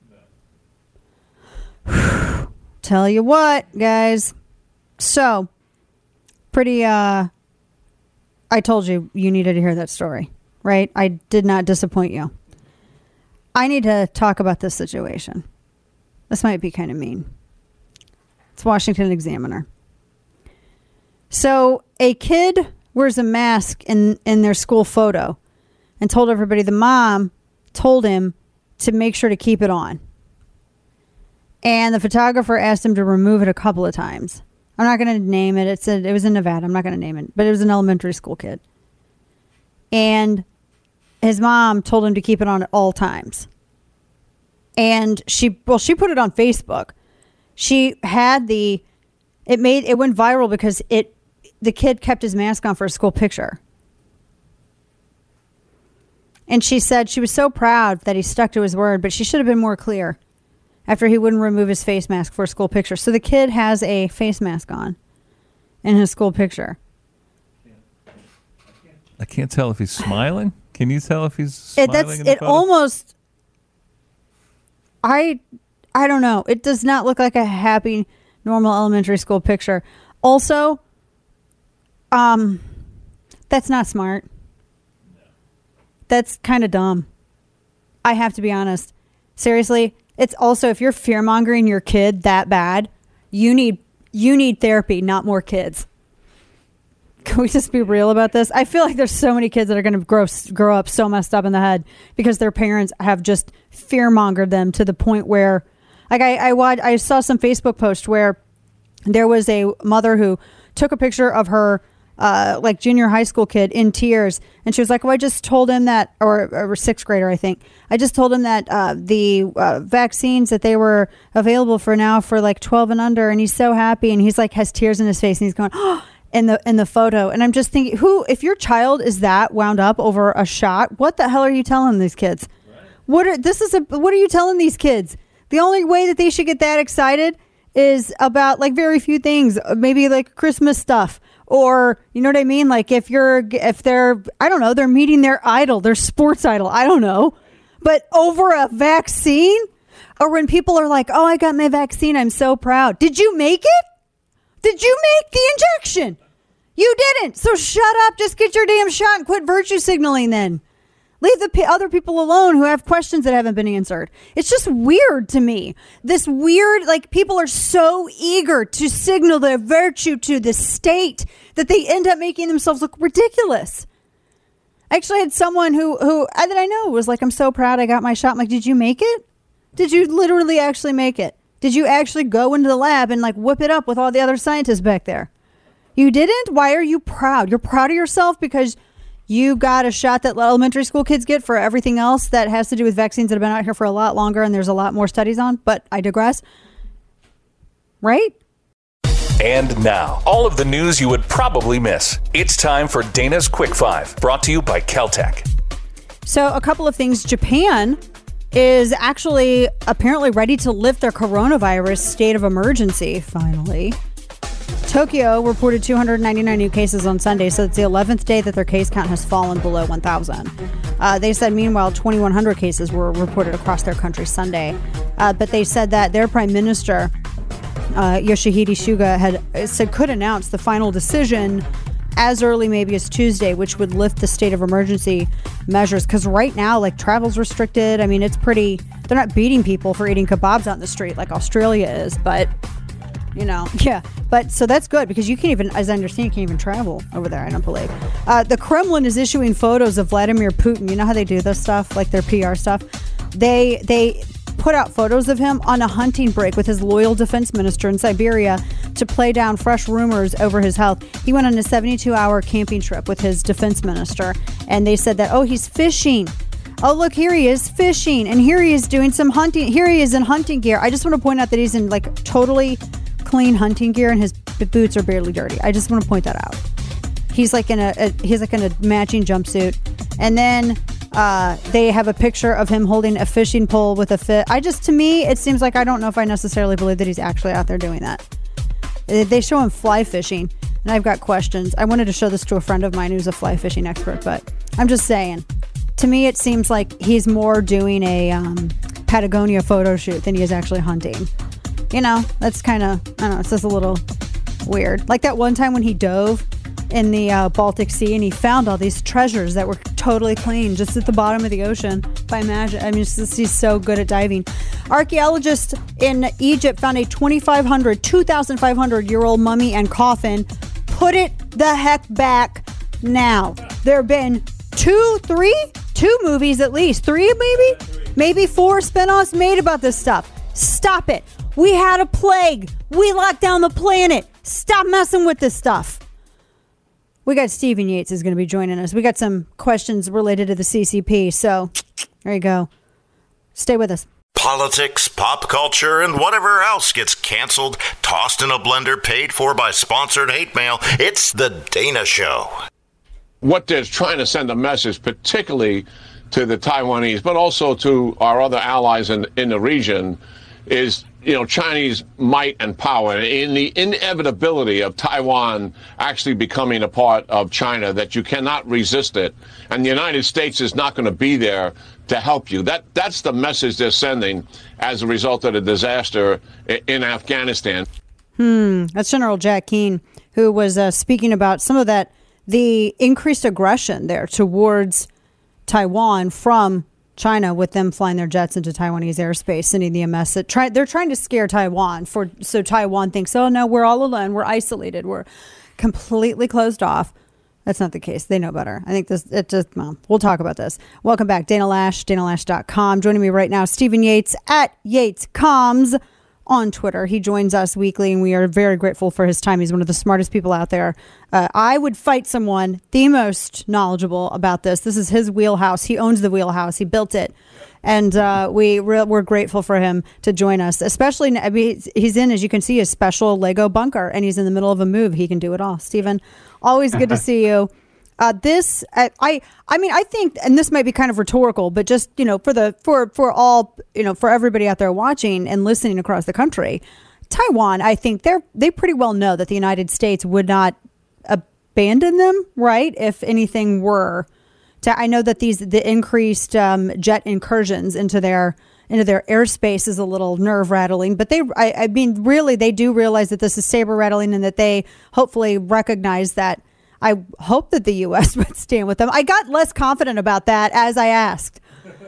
No. Tell you what, guys. So, pretty uh I told you you needed to hear that story, right? I did not disappoint you. I need to talk about this situation. This might be kind of mean. It's Washington Examiner. So a kid wears a mask in, in their school photo and told everybody the mom told him to make sure to keep it on. And the photographer asked him to remove it a couple of times. I'm not going to name it. It said it was in Nevada. I'm not going to name it, but it was an elementary school kid. And his mom told him to keep it on at all times. And she, well, she put it on Facebook. She had the, it made, it went viral because it, the kid kept his mask on for a school picture. And she said she was so proud that he stuck to his word, but she should have been more clear after he wouldn't remove his face mask for a school picture. So the kid has a face mask on in his school picture. I can't tell if he's smiling. Can you tell if he's smiling? It, that's in the it. photo? Almost. I, I don't know. It does not look like a happy, normal elementary school picture. Also, um, that's not smart. That's kind of dumb. I have to be honest. Seriously, it's also if you're fear mongering your kid that bad, you need you need therapy, not more kids. Can we just be real about this? I feel like there's so many kids that are going to grow grow up so messed up in the head because their parents have just fear-mongered them to the point where, like I I, watched, I saw some Facebook post where there was a mother who took a picture of her uh, like junior high school kid in tears, and she was like, "Oh, I just told him that," or, or sixth grader, I think. I just told him that uh, the uh, vaccines that they were available for now for like twelve and under, and he's so happy, and he's like has tears in his face, and he's going, "Oh." in the in the photo. And I'm just thinking, who, if your child is that wound up over a shot, what the hell are you telling these kids? Right. What are this is a what are you telling these kids? The only way that they should get that excited is about like very few things, maybe like Christmas stuff, or you know what I mean? Like if you're if they're I don't know, they're meeting their idol, their sports idol. I don't know. But over a vaccine, or when people are like, "Oh, I got my vaccine. I'm so proud." Did you make it? Did you make the injection? You didn't. So shut up. Just get your damn shot and quit virtue signaling then. Leave the p- other people alone who have questions that haven't been answered. It's just weird to me. This weird, like people are so eager to signal their virtue to the state that they end up making themselves look ridiculous. I actually had someone who, who that I know was like, "I'm so proud I got my shot." I'm like, "Did you make it? Did you literally actually make it? Did you actually go into the lab and like whip it up with all the other scientists back there? You didn't? Why are you proud? You're proud of yourself because you got a shot that elementary school kids get for everything else that has to do with vaccines that have been out here for a lot longer and there's a lot more studies on, but I digress." Right? And now, all of the news you would probably miss. It's time for Dana's Quick Five, brought to you by Caltech. So a couple of things. Japan is actually apparently ready to lift their coronavirus state of emergency, finally. Tokyo reported two hundred ninety-nine new cases on Sunday, so it's the eleventh day that their case count has fallen below one thousand. Uh, they said, meanwhile, twenty-one hundred cases were reported across their country Sunday. Uh, but they said that their prime minister, uh, Yoshihide Suga, had said could announce the final decision as early maybe as Tuesday, which would lift the state of emergency measures. Because right now, like, travel's restricted. I mean, it's pretty, they're not beating people for eating kebabs out in the street like Australia is, but, you know, yeah. But so that's good because you can't even, as I understand, you can't even travel over there, I don't believe. Uh, the Kremlin is issuing photos of Vladimir Putin. You know how they do this stuff, like their P R stuff? They, they put out photos of him on a hunting break with his loyal defense minister in Siberia to play down fresh rumors over his health. He went on a seventy-two hour camping trip with his defense minister, and they said that, oh, he's fishing. Oh, look, here he is fishing, and here he is doing some hunting. Here he is in hunting gear. I just want to point out that he's in like totally clean hunting gear, and his boots are barely dirty. I just want to point that out. He's like in a, a he's like in a matching jumpsuit, and then uh, they have a picture of him holding a fishing pole with a fish. I just, to me, it seems like I don't know if I necessarily believe that he's actually out there doing that. They show him fly fishing, and I've got questions. I wanted to show this to a friend of mine who's a fly fishing expert, but I'm just saying. To me, it seems like he's more doing a um, Patagonia photo shoot than he is actually hunting. You know, that's kind of, I don't know, it's just a little weird. Like that one time when he dove in the uh, Baltic Sea and he found all these treasures that were totally clean just at the bottom of the ocean by magic. I mean, it's just, he's so good at diving. Archaeologists in Egypt found a twenty-five hundred, two thousand five hundred year old mummy and coffin. Put it the heck back now. There have been two, three, two movies at least. Three maybe? Maybe four spinoffs made about this stuff. Stop it. We had a plague. We locked down the planet. Stop messing with this stuff. We got Stephen Yates is going to be joining us. We got some questions related to the C C P. So there you go. Stay with us. Politics, pop culture, and whatever else gets canceled, tossed in a blender, paid for by sponsored hate mail. It's The Dana Show. What they're trying to send a message, particularly to the Taiwanese, but also to our other allies in, in the region, is, you know, Chinese might and power, and in the inevitability of Taiwan actually becoming a part of China, that you cannot resist it, and the United States is not going to be there to help you. That that's the message they're sending as a result of the disaster in Afghanistan. Hmm. That's General Jack Keane, who was uh, speaking about some of that, the increased aggression there towards Taiwan from China, with them flying their jets into Taiwanese airspace, sending the message. Try, they're trying to scare Taiwan for so Taiwan thinks, oh no, we're all alone, we're isolated, we're completely closed off. That's not the case. They know better. I think this, it just, well, we'll talk about this. Welcome back. Dana Lash, dana lash dot com. Joining me right now, Stephen Yates at Yates Comms on Twitter. He joins us weekly, and we are very grateful for his time. He's one of the smartest people out there. Uh, I would fight someone the most knowledgeable about this. This is his wheelhouse. He owns the wheelhouse. He built it. And uh, we re- we're grateful for him to join us, especially, I mean, he's in, as you can see, a special Lego bunker, and he's in the middle of a move. He can do it all. Stephen, always good to see you. Uh, this, I, I, I mean, I think, and this might be kind of rhetorical, but just, you know, for the, for, for all, you know, for everybody out there watching and listening across the country, Taiwan, I think they're, they pretty well know that the United States would not abandon them, right? If anything were to, I know that these, the increased um, jet incursions into their, into their airspace is a little nerve rattling, but they, I, I mean, really, they do realize that this is saber rattling and that they hopefully recognize that. I hope that the U S would stand with them. I got less confident about that as I asked.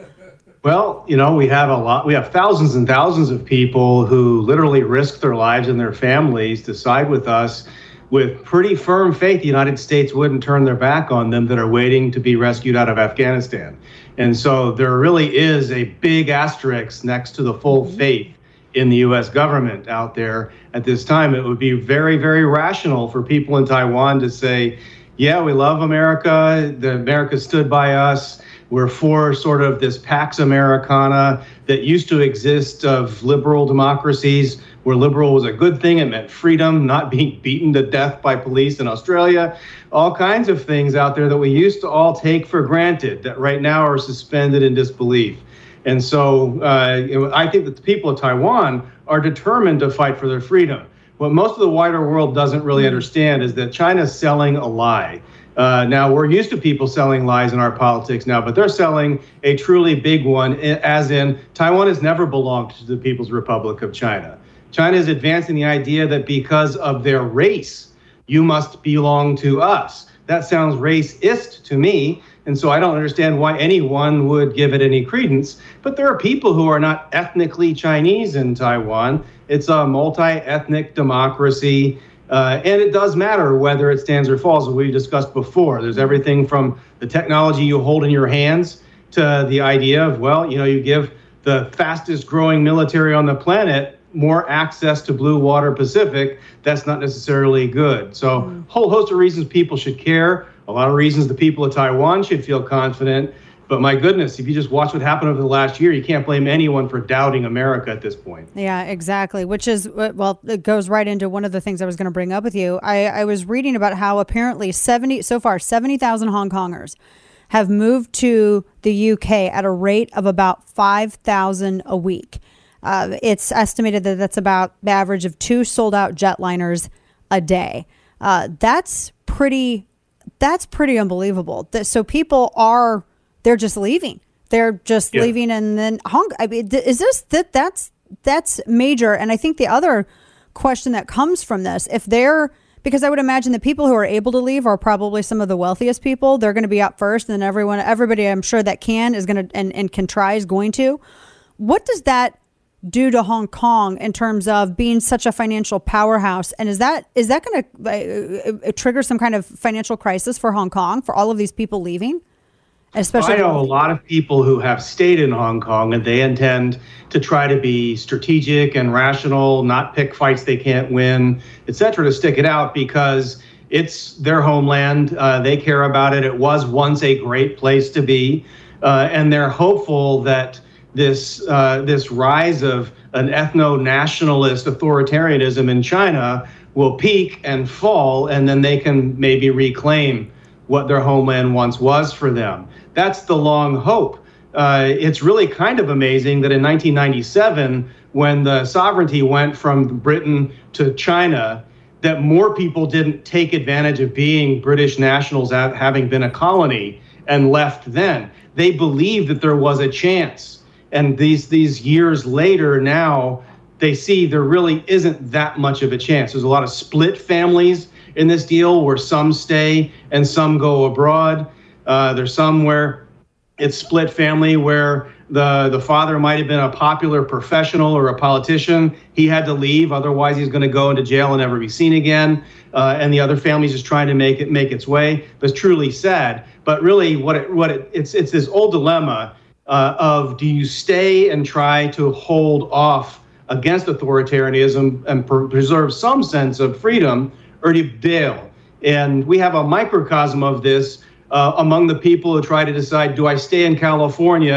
Well, you know, we have a lot, we have thousands and thousands of people who literally risk their lives and their families to side with us with pretty firm faith the United States wouldn't turn their back on them, that are waiting to be rescued out of Afghanistan. And so there really is a big asterisk next to the full faith in the U S government out there at this time. It would be very, very rational for people in Taiwan to say, yeah, we love America. The America stood by us. We're for sort of this Pax Americana that used to exist of liberal democracies, where liberal was a good thing. It meant freedom, not being beaten to death by police in Australia, all kinds of things out there that we used to all take for granted that right now are suspended in disbelief. And so uh, I think that the people of Taiwan are determined to fight for their freedom. What most of the wider world doesn't really understand is that China's selling a lie. Uh, now, we're used to people selling lies in our politics now, but they're selling a truly big one, as in Taiwan has never belonged to the People's Republic of China. China is advancing the idea that because of their race, you must belong to us. That sounds racist to me. And so I don't understand why anyone would give it any credence. But there are people who are not ethnically Chinese in Taiwan. It's a multi-ethnic democracy. Uh, and it does matter whether it stands or falls, as we discussed before. There's everything from the technology you hold in your hands to the idea of, well, you know, you give the fastest growing military on the planet more access to blue water Pacific. That's not necessarily good. So a mm. whole host of reasons people should care. A lot of reasons the people of Taiwan should feel confident. But my goodness, if you just watch what happened over the last year, you can't blame anyone for doubting America at this point. Yeah, exactly. Which is, well, it goes right into one of the things I was going to bring up with you. I, I was reading about how apparently seventy, so far, seventy thousand Hong Kongers have moved to the U K at a rate of about five thousand a week. Uh, it's estimated that that's about the average of two sold out jetliners a day. Uh, that's pretty, that's pretty unbelievable. So people are, they're just leaving. They're just yeah. leaving. And then Hong, I mean, is this, that that's, that's major. And I think the other question that comes from this, if they're, because I would imagine the people who are able to leave are probably some of the wealthiest people. They're going to be out first, and then everyone, everybody I'm sure that can is going to, and, and can try is going to. What does that do to Hong Kong in terms of being such a financial powerhouse? And is that is that going to uh, trigger some kind of financial crisis for Hong Kong, for all of these people leaving? Especially, I know a lot of people who have stayed in Hong Kong, and they intend to try to be strategic and rational, not pick fights they can't win, et cetera, to stick it out because it's their homeland. Uh, they care about it. It was once a great place to be. Uh, and they're hopeful that this uh, this rise of an ethno-nationalist authoritarianism in China will peak and fall, and then they can maybe reclaim what their homeland once was for them. That's the long hope. Uh, it's really kind of amazing that in nineteen ninety-seven, when the sovereignty went from Britain to China, that more people didn't take advantage of being British nationals, having been a colony, and left then. They believed that there was a chance. And these these years later now, they see there really isn't that much of a chance. There's a lot of split families in this deal where some stay and some go abroad. Uh, there's some where it's split family where the, the father might have been a popular professional or a politician. He had to leave, otherwise he's going to go into jail and never be seen again. Uh, and the other family's just trying to make it make its way. It's truly sad. But really, what it what it, it's it's this old dilemma uh, of do you stay and try to hold off against authoritarianism and per- preserve some sense of freedom, or do you bail? And we have a microcosm of this uh, among the people who try to decide, do I stay in California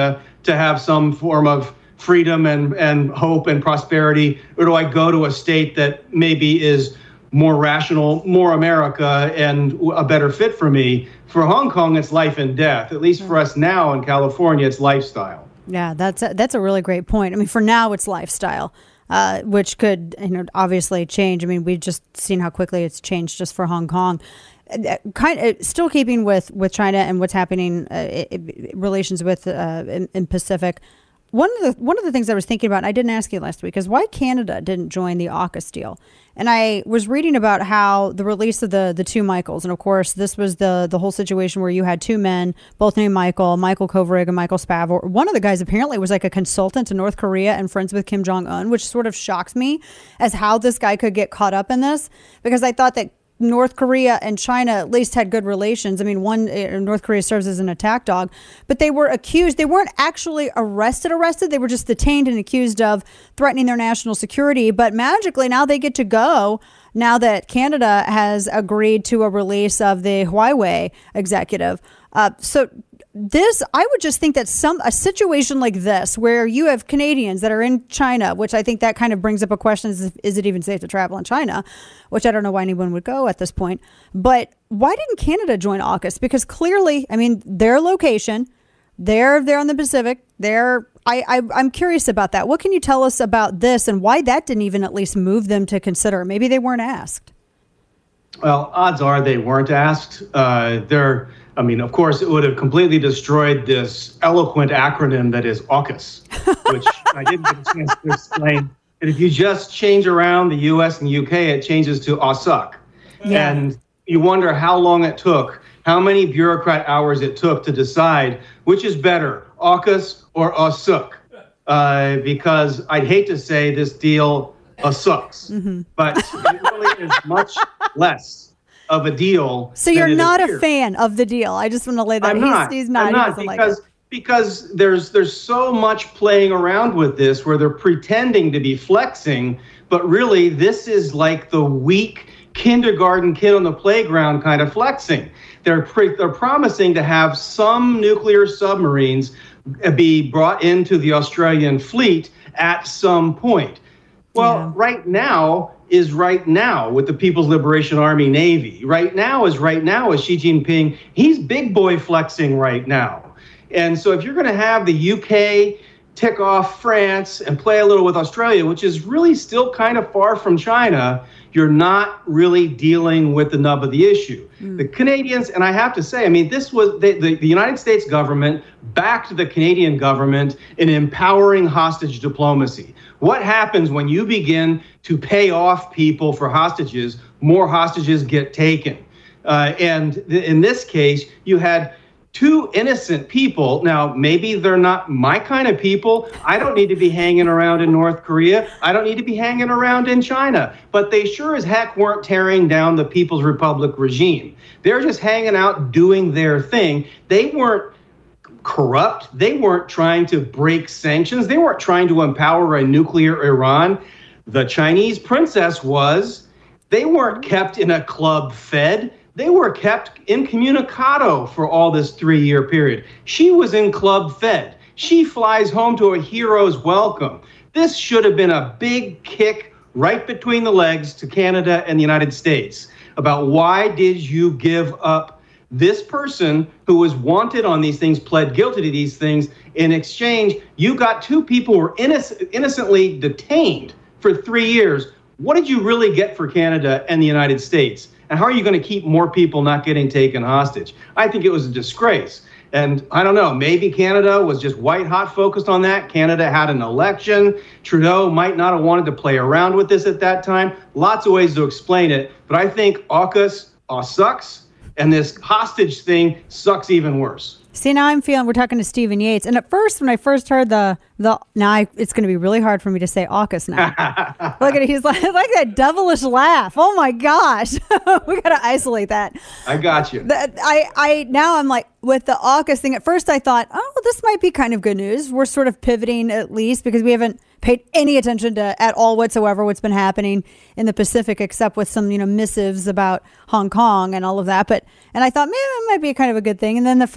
to have some form of freedom and, and hope and prosperity? Or do I go to a state that maybe is more rational, more America, and a better fit for me? For Hong Kong, it's life and death. At least for us now in California, it's lifestyle. Yeah, that's a, that's a really great point. I mean, for now, it's lifestyle, uh, which could, you know, obviously change. I mean, we've just seen how quickly it's changed just for Hong Kong. Kind of still keeping with, with China and what's happening, uh, it, relations with uh, in, in Pacific. One of the one of the things I was thinking about, and I didn't ask you last week, is why Canada didn't join the AUKUS deal. And I was reading about how the release of the the two Michaels, and of course this was the the whole situation where you had two men, both named Michael, Michael Kovrig and Michael Spavor. One of the guys apparently was like a consultant to North Korea and friends with Kim Jong-un, which sort of shocks me as how this guy could get caught up in this, because I thought that North Korea and China at least had good relations. I mean, one, uh, North Korea serves as an attack dog, but they were accused. They weren't actually arrested, arrested. They were just detained and accused of threatening their national security. But magically, now they get to go now that Canada has agreed to a release of the Huawei executive. Uh, so this, I would just think that some a situation like this, where you have Canadians that are in China, which I think that kind of brings up a question: is, is it even safe to travel in China? Which I don't know why anyone would go at this point. But why didn't Canada join AUKUS? Because clearly, I mean, their location, they're there in the Pacific. They're I, I I'm curious about that. What can you tell us about this and why that didn't even at least move them to consider? Maybe they weren't asked. Well, odds are they weren't asked. Uh, they're. I mean, of course, it would have completely destroyed this eloquent acronym that is AUKUS, which I didn't get a chance to explain. And if you just change around the U S and U K, it changes to AUSUK. Yeah. And you wonder how long it took, how many bureaucrat hours it took to decide which is better, AUKUS or AUSUK. Uh, because I'd hate to say this deal AUSUKs, mm-hmm. but it really is much less of a deal. So you're not a fan of the deal. I just want to lay that. I'm he's, not. he's not. I'm not he because like because there's there's so much playing around with this where they're pretending to be flexing, but really this is like the weak kindergarten kid on the playground kind of flexing. They're pre- they're promising to have some nuclear submarines be brought into the Australian fleet at some point. Well, yeah. right now is right now with the People's Liberation Army Navy. Right now is right now with Xi Jinping. He's big boy flexing right now. And so if you're going to have the U K tick off France and play a little with Australia, which is really still kind of far from China, you're not really dealing with the nub of the issue. Mm. The Canadians, and I have to say, I mean, this was the, the, the United States government backed the Canadian government in empowering hostage diplomacy. What happens when you begin to pay off people for hostages? More hostages get taken. Uh, and th- in this case, you had two innocent people. Now, maybe they're not my kind of people. I don't need to be hanging around in North Korea. I don't need to be hanging around in China. But they sure as heck weren't tearing down the People's Republic regime. They're just hanging out doing their thing. They weren't corrupt. They weren't trying to break sanctions. They weren't trying to empower a nuclear Iran. The Chinese princess was. They weren't kept in a club fed. They were kept incommunicado for all this three-year period. She was in club fed. She flies home to a hero's welcome. This should have been a big kick right between the legs to Canada and the United States about why did you give up this person who was wanted on these things, pled guilty to these things. In exchange, you got two people who were innocent, innocently detained for three years. What did you really get for Canada and the United States? And how are you going to keep more people not getting taken hostage? I think it was a disgrace. And I don't know, maybe Canada was just white hot focused on that. Canada had an election. Trudeau might not have wanted to play around with this at that time. Lots of ways to explain it. But I think AUKUS uh, sucks. And this hostage thing sucks even worse. See, now I'm feeling, we're talking to Stephen Yates. And at first, when I first heard the, the now I, it's going to be really hard for me to say AUKUS now. Look at it. He's like, like that devilish laugh. Oh my gosh. We got to isolate that. I got you. The, I, I, now I'm like, with the AUKUS thing, at first I thought, oh, well, this might be kind of good news. We're sort of pivoting at least because we haven't paid any attention to at all whatsoever what's been happening in the Pacific, except with some, you know, missives about Hong Kong and all of that. But, and I thought, man, it might be kind of a good thing. And then the France thing,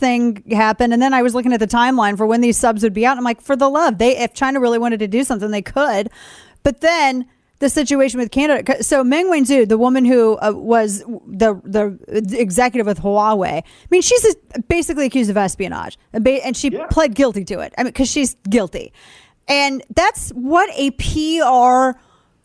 thing happened. And then I was looking at the timeline for when these subs would be out. And I'm like, for the love, they if China really wanted to do something, they could. But then the situation with Canada. So Meng Wanzhou, the woman who uh, was the the executive with Huawei, I mean, she's basically accused of espionage, and she yeah. pled guilty to it. I mean, because she's guilty, and that's what a P R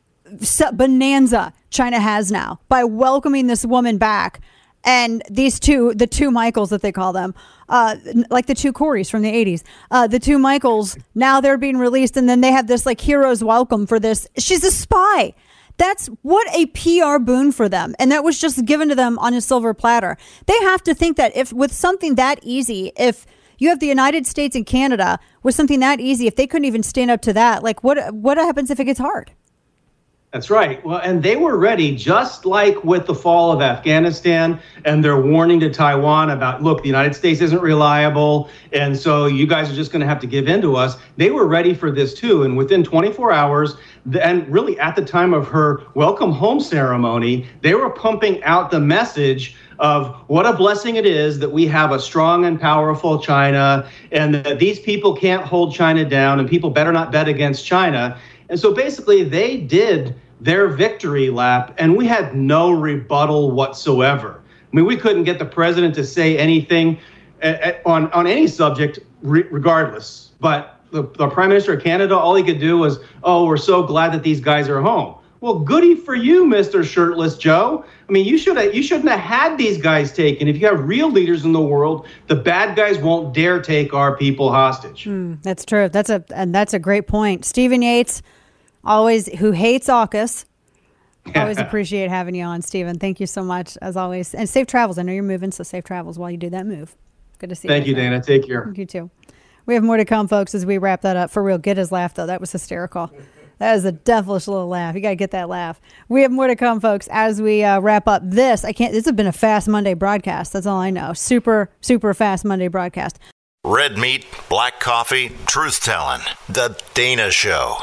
bonanza China has now by welcoming this woman back. And these two, the two Michaels that they call them, uh, like the two Corys from the eighties, uh, the two Michaels, now they're being released. And then they have this like hero's welcome for this. She's a spy. That's what a P R boon for them. And that was just given to them on a silver platter. They have to think that if with something that easy, if you have the United States and Canada with something that easy, if they couldn't even stand up to that, like what, what happens if it gets hard? That's right. Well, and they were ready, just like with the fall of Afghanistan and their warning to Taiwan about, look, the United States isn't reliable, and so you guys are just going to have to give in to us. They were ready for this, too. And within twenty-four hours, and really at the time of her welcome home ceremony, they were pumping out the message of what a blessing it is that we have a strong and powerful China, and that these people can't hold China down, and people better not bet against China. And so basically they did their victory lap, and we had no rebuttal whatsoever. I mean, we couldn't get the president to say anything on, on any subject re- regardless. But the, the Prime Minister of Canada, all he could do was, oh, we're so glad that these guys are home. Well, goody for you, Mister Shirtless Joe. I mean, you should have, you shouldn't have had these guys taken. If you have real leaders in the world, the bad guys won't dare take our people hostage. Mm, that's true. That's a and that's a great point. Stephen Yates, always who hates AUKUS. Always appreciate having you on, Stephen. Thank you so much, as always. And safe travels. I know you're moving, so safe travels while you do that move. Good to see you. Thank you, Dana. Take care. Thank you, too. We have more to come, folks, as we wrap that up. For real, get his laugh, though. That was hysterical. That is a devilish little laugh. You got to get that laugh. We have more to come, folks, as we uh, wrap up this. I can't. This has been a fast Monday broadcast. That's all I know. Super, super fast Monday broadcast. Red meat, black coffee, truth-telling. The Dana Show.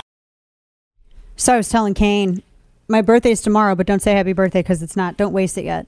So I was telling Kane, my birthday's tomorrow, but don't say happy birthday because it's not. Don't waste it yet.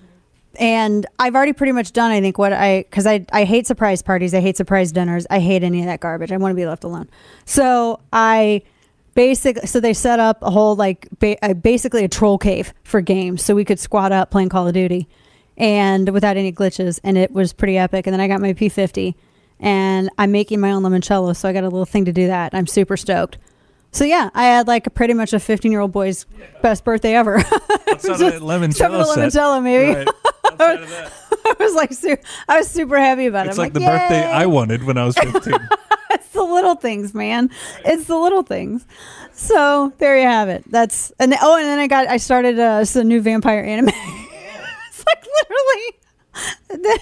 And I've already pretty much done, I think, what I, because I, I hate surprise parties. I hate surprise dinners. I hate any of that garbage. I want to be left alone. So I basically, so they set up a whole, like, ba- a, basically a troll cave for games. So we could squat up playing Call of Duty and without any glitches. And it was pretty epic. And then I got my P fifty and I'm making my own limoncello. So I got a little thing to do that. I'm super stoked. So yeah, I had like a pretty much a fifteen-year-old boy's best birthday ever. Outside of that limoncello set. limoncello, maybe. Right. Outside of that. I was like, su- I was super happy about it. It's I'm like, like the Yay! birthday I wanted when I was fifteen. It's the little things, man. It's the little things. So there you have it. That's and then, oh, and then I got I started uh, some new vampire anime. It's like literally.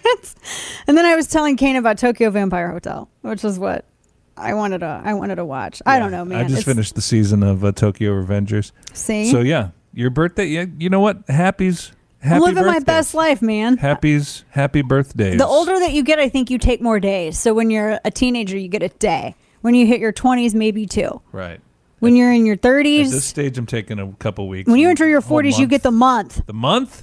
And then I was telling Kane about Tokyo Vampire Hotel, which is what I wanted to. I wanted to watch. Yeah, I don't know, man. I just it's, finished the season of uh, Tokyo Revengers. See. So yeah, your birthday. Yeah, you know what? Happy's. Happy I'm living birthdays. my best life, man. Happy's happy birthdays. The older that you get, I think you take more days. So when you're a teenager, you get a day. When you hit your twenties, maybe two. Right. When you're in your thirties. At this stage, I'm taking a couple weeks. When you enter your forties, you get the month. The month?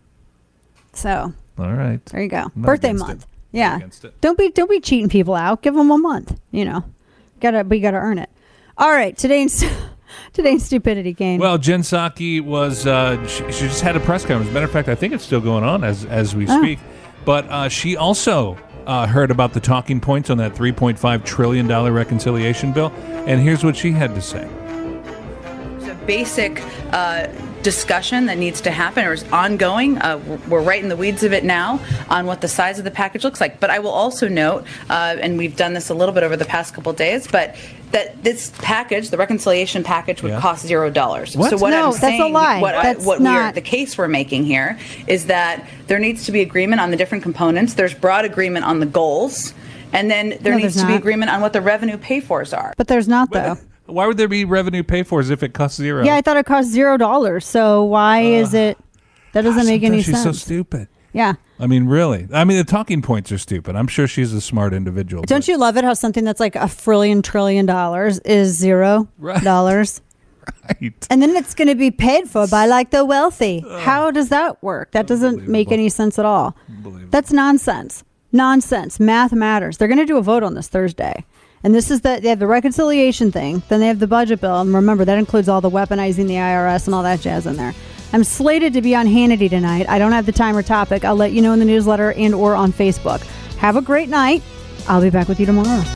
So. All right. There you go. Birthday month. It. Yeah. Don't be don't be cheating people out. Give them a month. You know. Gotta we gotta earn it. All right. Today's today's stupidity game. Well, Jen Psaki was uh, she, she just had a press conference. As a matter of fact, I think it's still going on as as we Oh. speak. But uh, she also uh, heard about the talking points on that three point five trillion dollars reconciliation bill, and here's what she had to say. There's a basic uh, discussion that needs to happen or is ongoing. Uh, we're right in the weeds of it now on what the size of the package looks like. But I will also note, uh, and we've done this a little bit over the past couple of days, but that this package, the reconciliation package, would Yeah. cost zero dollars. What? So what No, I'm that's a saying, lie. what, That's I, what we're, not- the case we're making here is that there needs to be agreement on the different components. There's broad agreement on the goals, and then there No, needs there's to be not. agreement on what the revenue pay-fors are. But there's not though. Why would there be revenue pay for as if it costs zero? Yeah, I thought it cost zero dollars. So why is it? That doesn't make any Sometimes sense. She's so stupid. Yeah. I mean, really. I mean, the talking points are stupid. I'm sure she's a smart individual. Don't you love it how something that's like a frillion trillion dollars is zero dollars? Right. And then it's going to be paid for by like the wealthy. How does that work? That doesn't make any sense at all. That's nonsense. Nonsense. Math matters. They're going to do a vote on this Thursday. And this is the, they have the reconciliation thing. Then they have the budget bill. And remember, that includes all the weaponizing the I R S and all that jazz in there. I'm slated to be on Hannity tonight. I don't have the time or topic. I'll let you know in the newsletter and or on Facebook. Have a great night. I'll be back with you tomorrow.